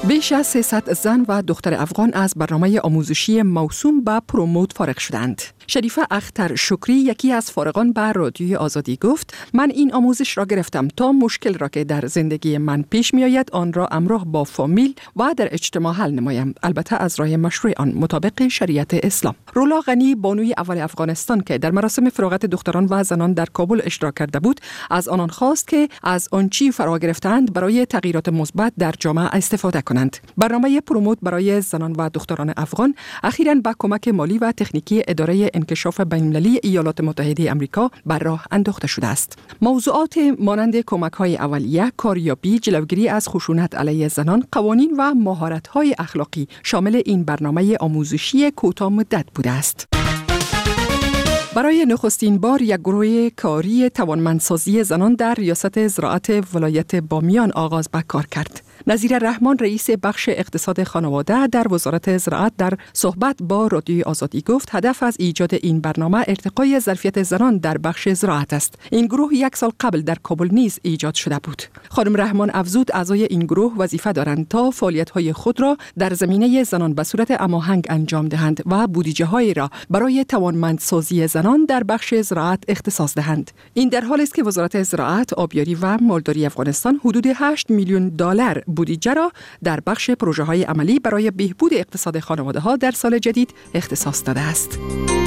بیش از 300 زن و دختر افغان از برنامه آموزشی موسوم به پروموت فارغ شدند. شریفه اختر شکری یکی از فارغان به رادیوی آزادی گفت: من این آموزش را گرفتم تا مشکل را که در زندگی من پیش می آید آن را همراه با فامیل و در اجتماع حل نمایم، البته از راه مشروع آن مطابق شریعت اسلام. رولا غنی بانوی اول افغانستان که در مراسم فراغت دختران و زنان در کابل اشتراک کرده بود، از آنان خواست که از آنچه فرا گرفتند برای تغییرات مثبت در جامعه استفاده کنند. برنامه پروموت برای زنان و دختران افغان اخیراً با کمک مالی و تکنیکی اداره انکشاف بین‌المللی ایالات متحده آمریکا بر راه انداخته شده است. موضوعات مانند کمک‌های اولیه، کاریابی، جلوگیری از خشونت علیه زنان، قوانین و مهارت‌های اخلاقی شامل این برنامه آموزشی کوتاه مدت بوده است. برای نخستین بار یک گروه کاری توانمندسازی زنان در ریاست زراعت ولایت بامیان آغاز به کار کرد. نظیر رحمان رئیس بخش اقتصاد خانواده در وزارت زراعت در صحبت با رادیوی آزادی گفت هدف از ایجاد این برنامه ارتقای ظرفیت زنان در بخش زراعت است. این گروه 1 سال قبل در کابل نیز ایجاد شده بود. خانم رحمان افزود اعضای این گروه وظیفه دارند تا فعالیت‌های خود را در زمینه زنان به صورت هماهنگ انجام دهند و بودجه‌های را برای توانمندسازی زنان در بخش زراعت اختصاص دهند. این در حالی است که وزارت زراعت، آبیاری و مالداری افغانستان حدود 8 میلیون دلار بودجه را در بخش پروژه‌های عملی برای بهبود اقتصاد خانواده‌ها در سال جدید اختصاص داده است.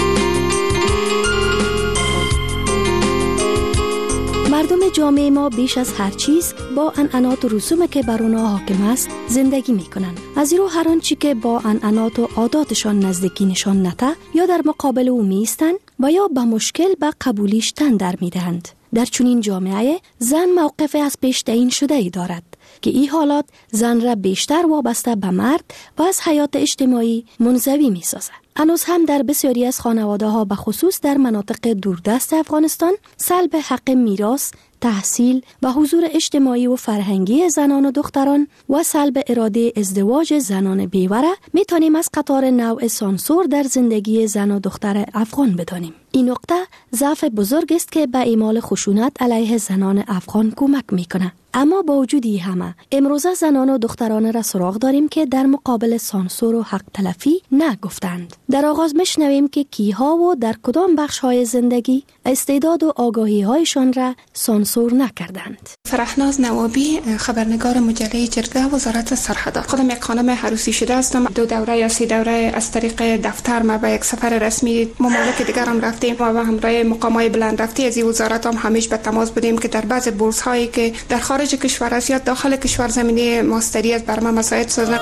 مردم جامعه ما بیش از هر چیز با عنعنات و رسوم که بر آنها حاکم است زندگی می‌کنند. از این رو هر آنچه که با عنعنات و عاداتشان نزدیکی نشان نده یا در مقابل او می‌ایستند و یا به مشکل به قبولیش تن در می‌دهند. در چنین جامعه زن موقف از پیش تعیین شده ای دارد که این حالات زن را بیشتر وابسته به مرد و از حیات اجتماعی منزوی می سازد. هنوز هم در بسیاری از خانواده ها به خصوص در مناطق دوردست افغانستان سلب حق میراث، تحصیل و حضور اجتماعی و فرهنگی زنان و دختران و سلب اراده ازدواج زنان بیوره میتونیم از قطار نوع سانسور در زندگی زن و دختر افغان بدانیم. این نقطه ضعف بزرگ است که به اعمال خشونت علیه زنان افغان کمک میکنه. اما با وجود این همه امروزه زنان و دختران را سراغ داریم که در مقابل سانسور و حق تلفی نگفتند. در آغاز میشنویم که کیها و در کدام بخش های زندگی استعداد و آگاهی هایشان را سانسور نکردند. فرحناز نوابی، خبرنگار مجله جرگه، وزارت سرحدات. خودم یک خانم عروسی شده هستم. 2 دوره یا 3 دوره از طریق دفتر ما به یک سفر رسمی ممالک دیگر هم رفتیم و به همراه مقامات بلند رفتی از این وزارت هم همیشه به تماس بودیم که در بعض بورس هایی که در خارج کشور است یا داخل کشور زمینه ماستری از برنامه مساعد سازند.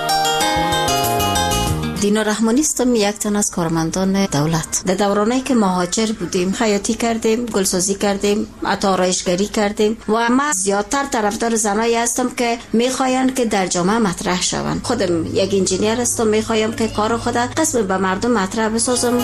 دینا رحمانی هستم، یک تن از کارمندان دولت. در دورانی که مهاجر بودیم خیاطی کردیم، گلسازی کردیم، حتی آرایشگری کردیم و ما زیادتر طرفدار زنایی هستم که میخواین که در جامعه مطرح شوند. خودم یک انجینیر هستم، میخوایم که کار خودم قسم به مردم مطرح بسازم.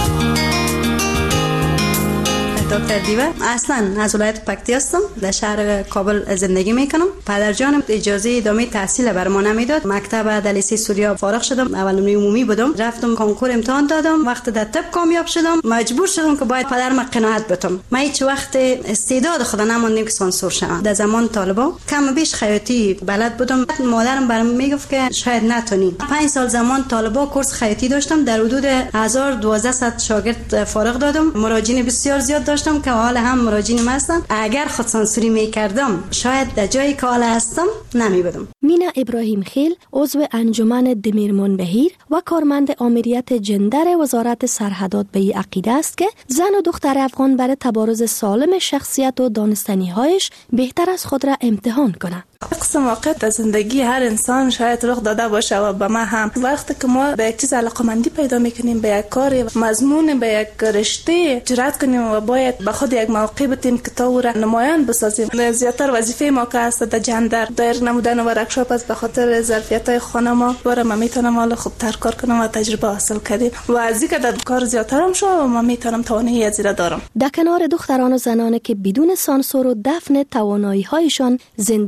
دکتر دیوه اصلا از ولایت پکتی هستم، در شهر کابل زندگی میکنم. پدرجانم اجازه ادامه تحصیل بر ما نمیداد. مکتب دلیسی سوریا فارغ شدم، اول نمره عمومی بودم، رفتم کنکور امتحان دادم. وقت در طب کامیاب شدم، مجبور شدم که باید پدرم قناعت بتم. من هیچ وقت استعداد خدا نموندم که سانسور شوم. در زمان طالبان کم بیش خیاطی بلد بودم. مادرم برام میگفت که شاید نتونی. 5 سال زمان طالبان کورس خیاطی داشتم، در حدود 1200 شاگرد فارغ دادم. مراجعین بسیار زیاد داشتم که حال هم مراجعین هستن. اگر خود سانسوری میکردم شاید در جایی که حال هستم نمیبودم. مینا ابراهیم خیل عضو انجمن دمیرمان بهیر و کارمند آمریت جندر وزارت سرحدات به این عقیده است که زن و دختر افغان برای تبارز سالم شخصیت و دانستنی هایش بهتر از خود را امتحان کنند. قسم واقع در زندگی هر انسان شاید رخ داده باشه و به ما هم. وقتی که ما به یک چیز علاقه‌مندی پیدا میکنیم، به یک کار مضمون، به یک رشته جرأت کنیم و باید به خود یک موقع بتیم که تا او را نمایان بسازیم. زیاتر وظیفه ما که است در جندر دایر نمودن و ورکشاپ است. به خاطر ظرفیت‌های خانم ما ما میتونم حالا خوبتر کار کنم و تجربه حاصل کردیم و از اینکه در کار زیاترم شو و ما میتونم توانایی از این دارم. در کنار دختران و زنانی که بدون سانسور و دفن توانایی هایشان زندگی را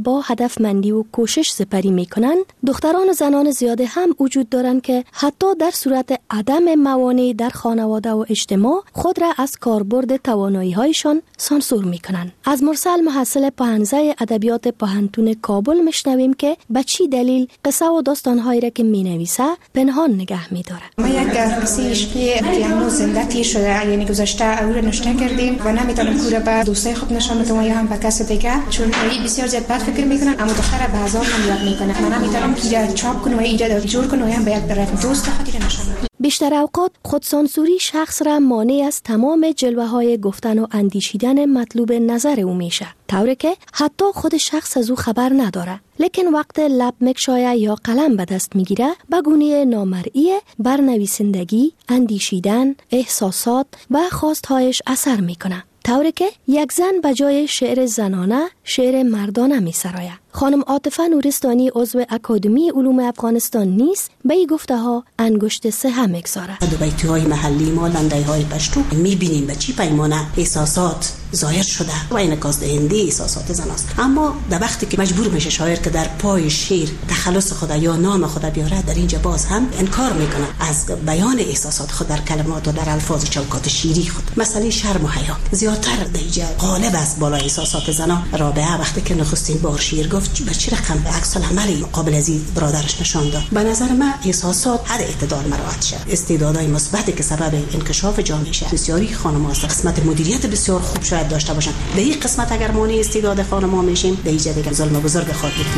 با هدفمندی و کوشش سپری میکنند، دختران و زنان زیاده هم وجود دارند که حتی در صورت عدم موانع در خانواده و اجتماع خود را از کاربرد توانایی‌هایشان سانسور میکنند. از مرسل محصل پهنزه ادبیات پهنتون کابل میشنویم که به چی دلیل قصه و داستان‌هایی را که مینویسه پنهان نگه می‌داره. ما یک قصه عشقی که هنوز زنده تیر شده، یعنی گذشته او را نشته کردیم و نمیتونم او را به دوستای خود نشان بدم یا هم به کس دیگه، چون این بسیار زیاد بد فکر میکنن، اما دختر به هزار هم یاد میکنه. من نمیتونم که چاپ کنم و ایجاد جور کنم و هم به یک دوست خاطر نشان بدم. بیشتر اوقات خودسانسوری شخص را مانع از تمام جلوه‌های گفتن و اندیشیدن مطلوب نظر او میشه، طوری که حتی خود شخص از او خبر نداره. لیکن وقت لب مکشایه یا قلم به دست میگیره، به گونه نامرئی بر نویسندگی، اندیشیدن، احساسات و خواستهایش اثر میکنه، طوری که یک زن به جای شعر زنانه شعر مردانه میسراید. خانم عاطفه نورستانی عضو اکادمی علوم افغانستان نیز به این گفته ها انگشت سه میگذاره. در بیت‌های محلی ما لندای‌های پشتو می‌بینیم به چی پیمانه احساسات ظاهر شده و انعکاس دهنده احساسات زن است. اما در وقتی که مجبور میشه شاعر که در پای شعر تخلص خود یا نام خود بیاره، در اینجا باز هم انکار میکنه از بیان احساسات خود در کلمات و در الفاظ چوکات شعری خود. مثلا شرم و حیا زیادتر در اینجا غالب است بالا احساسات زنان. رابعه وقتی که نخستین بار شعر گفت به چه رقم عکس العملی مقابل از برادرش نشان داد. به نظر من احساسات حد اعتدال مراعات شه. استعدادهای مثبتی که سبب انکشاف جامعه شه. بسیاری خانم‌ها قسمت مدیریت بسیار خوب شاید داشته باشن. در این قسمت اگر مانع استعداد خانم‌ها میشیم، در اینجا دیگه ظلم بزرگ خواهد بود.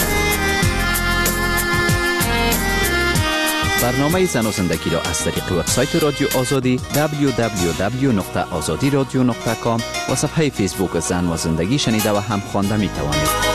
برنامه زن و زندگی را از طریق وبسایت رادیو آزادی www.azadiradio.com و صفحه فیسبوک زن و زندگی شنیده و هم خوانده می توانید.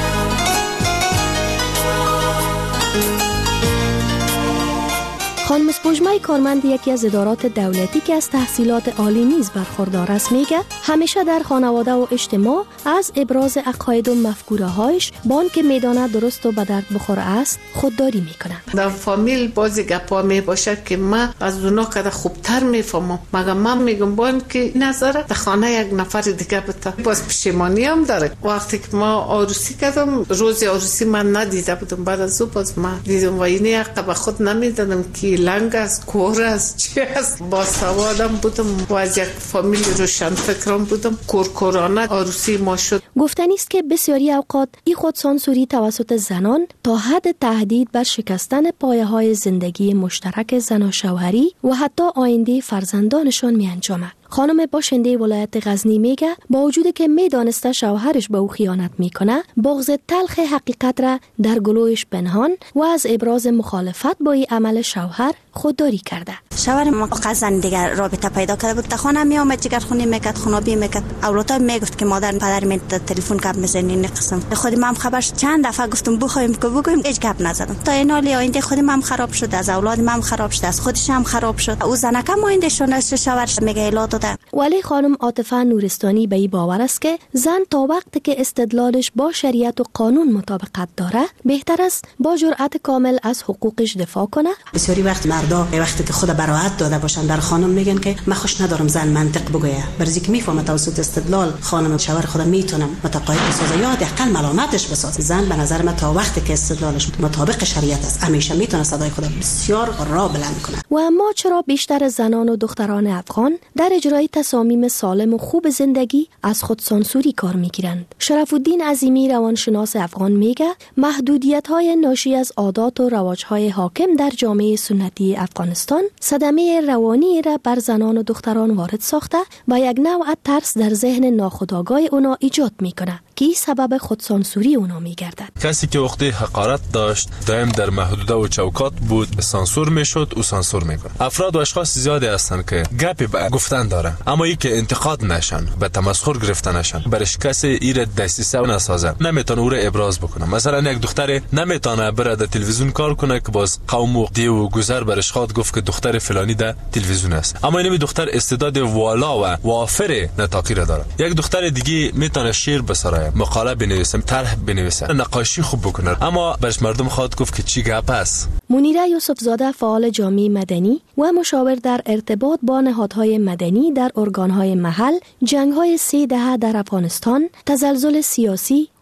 خانم سپوږمۍ کارمند یکی از ادارات دولتی که از تحصیلات عالی نیز برخوردار است میگه همیشه در خانواده و اجتماع از ابراز عقاید و مفکوره هایش با آنکه میدانه درست و به درد بخور است خودداری میکنه. در فامیل بازی گپا می باشه که من از اونا کده خوبتر میفهمم، مگه من میگم با اینکه نظره در خانه یک نفر دیگه بته. باز پشیمانی هم داره. وقتی که ما عروسی کردم، روز عروسی من ندیده بودم، بعد از اون باز من دیدم و اینی عقب خود نمیدادم که لنگ است، کور است، چی است. با سوادم بودم و از یک فامیل روشن فکرم بودم. کورکورانه عروسی ما شد. گفتنی است که بسیاری اوقات این خودسانسوری توسط زنان تا حد تهدید بر شکستن پایه‌های زندگی مشترک زن و شوهری و حتی آینده فرزندانشان می انجامد. خانم باشنده ولایت غزنی میگه با وجودی که میدانسته شوهرش به او خیانت میکنه، بغض تلخ حقیقت را در گلویش پنهان و از ابراز مخالفت با این عمل شوهر خودداری کرده. شوهر ما قزن دیگر رابطه پیدا کرده بود. تا خانه می آمد، جگر خونی میکرد، خونابی میکرد. اولادها میگفت که مادر پدر می تلفن کپ میزنی نقسم. خود من خبرش چند دفعه گفتم بخوایم که بگویم، هیچ گپ نزدم. تا این حالی آینده خود من خراب شد، از اولاد من خراب شد، از خودش هم خراب شد. او زنکه آینده شون شوهرش میگه اولاد. ولی خانم عاطفه نورستانی به این باور است که زن تا وقتی که استدلالش با شریعت و قانون مطابقت داره، بهتر است با جرأت کامل از حقوقش دفاع کنه. بسیاری وقت مردا وقتی که خود براحت داده باشن در خانم میگن که من خوش ندارم زن منطق بگویه، برای که میفهمه توسط استدلال خانم شوهر خود میتونم متقاعد بسازه یا حداقل ملامتش بسازه. زن به نظر من تا وقتی که استدلالش مطابق شریعت است، همیشه میتونه صدای خود بسیار را بلند کنه. و اما چرا بیشتر زنان و دختران افغان در اجرای تصامیم سالم و خوب زندگی از خود سانسوری کار میگیرند؟ شرف الدین عظیمی روانشناس افغان میگه محدودیت‌های ناشی از عادات و رواج‌های حاکم در جامعه سنتی افغانستان صدمه روانی را بر زنان و دختران وارد ساخته و یک نوع ترس در ذهن ناخودآگاه اونا ایجاد میکنه که سبب خودسانسوری اونا میگردد. کسی که وقتی حقارت داشت دائم در محدوده و چوکات بود، سانسور میشد و سانسور میکنه. افراد و اشخاص زیادی هستند که گپی به گفتن دارن، اما ای که انتقاد نشن، به تمسخر گرفته نشن، برش کسی ایر دسیسه نسازه، نمیتونه او را ابراز بکنه. مثلا یک دختر نمیتونه بره در تلویزیون کار کنه که باز قوم و دیو و گذر برش خواد گفت که دختر فلانی در تلویزیون است، اما این دختر استعداد والا و وافر نطاقی را داره. یک دختر دیگه میتونه شعر بسرایه، مقاله بنویسه، طرح بنویسه، نقاشی خوب بکنه، اما برش مردم خواد گفت که چی گپ است. منیره یوسفزاده فعال جامعه مدنی و مشاور در ارتباط با نهادهای مدنی در ارگانهای محل، جنگ‌های 3 دهه در افغانستان، تزلزل سیاسی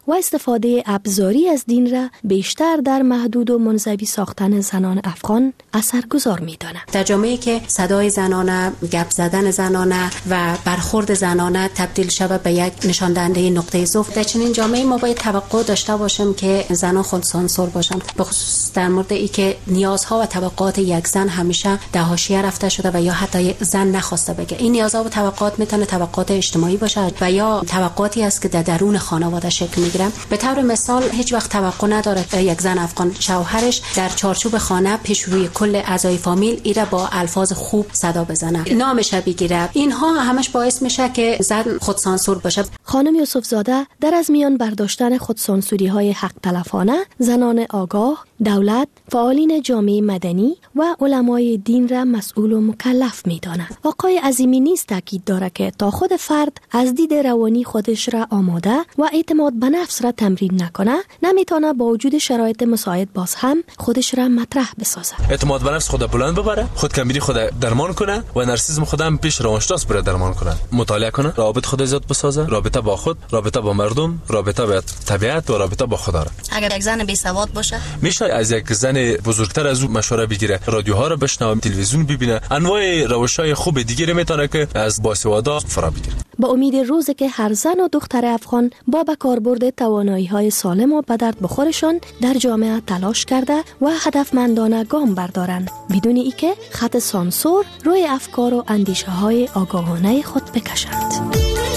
و استفاده ابزاری از دین را بیشتر در محدود و منزوی ساختن زنان افغان اثرگذار می‌داند. در جامعه‌ای که صدای زنانه، گپ زدن زنانه و برخورد زنانه تبدیل شود به یک نشان دهنده نقطه ضعف، در چنین جامعه‌ای ما باید توقع داشته باشیم که زنان خود سانسور باشند، به خصوص در مورد ای که نیازها و توقعات یک زن همیشه در حاشیه رفته شده و یا حتی زن نخواسته بگه. این نیازها و توقعات میتونه توقعات اجتماعی باشه و یا توقعاتی است که در درون خانواده شکل میگیره. به طور مثال هیچ وقت توقع نداره یک زن افغان شوهرش در چارچوب خانه پیش روی کل اعضای فامیل ایره با الفاظ خوب صدا بزنه، نامش بگیره. اینها همش باعث میشه که زن خود سانسور باشه. خانم یوسف زاده در از میان برداشتن خود سانسوری های حق تلفانه زنان آگاه، دولت، فعالین جامعه مدنی و علمای دین را مسئول و مکلف می‌داند. آقای عظیمی نیز تاکید دارد که تا خود فرد از دید روانی خودش را آماده و اعتماد به نفس را تمرین نکنه، نمیتونه با وجود شرایط مساعد باز هم خودش را مطرح بسازه. اعتماد به نفس خود بلند ببره، خود کمبینی خود درمان کنه و نارسیسم خود هم پیش روانشناس بره درمان کنه. مطالعه کنه، رابط خود زیاد بسازه، رابطه با خود، رابطه با مردم، رابطه با طبیعت و رابطه با خدا را. اگر یک زن بی سواد باشه، میشه از یک زن بزرگتر از او مشوره بگیره، رادیوها رو بشنوه، تلویزیون ببینه، انواع روش‌های خوب دیگه میتونه که از باسوادا فرا بگیره. با امید روزی که هر زن و دختر افغان با کاربرد توانایی‌های سالم و به درد بخورشان در جامعه تلاش کرده و هدفمندانه گام بردارند، بدون اینکه خط سانسور روی افکار و اندیشه‌های آگاهانه خود بکشند.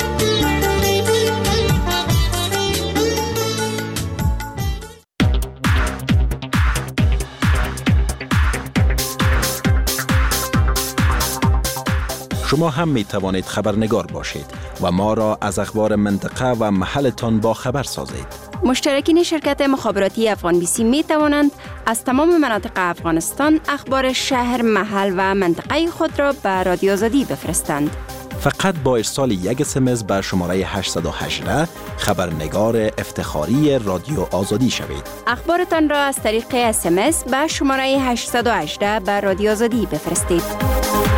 شما هم می توانید خبرنگار باشید و ما را از اخبار منطقه و محلتان با خبر سازید. مشترکین شرکت مخابراتی افغان بیسی می توانند از تمام مناطق افغانستان اخبار شهر، محل و منطقه خود را به رادیو آزادی بفرستند. فقط با ارسال یک SMS به شماره 818 خبرنگار افتخاری رادیو آزادی شوید. اخبارتان را از طریق SMS به شماره 818 به رادیو آزادی بفرستید.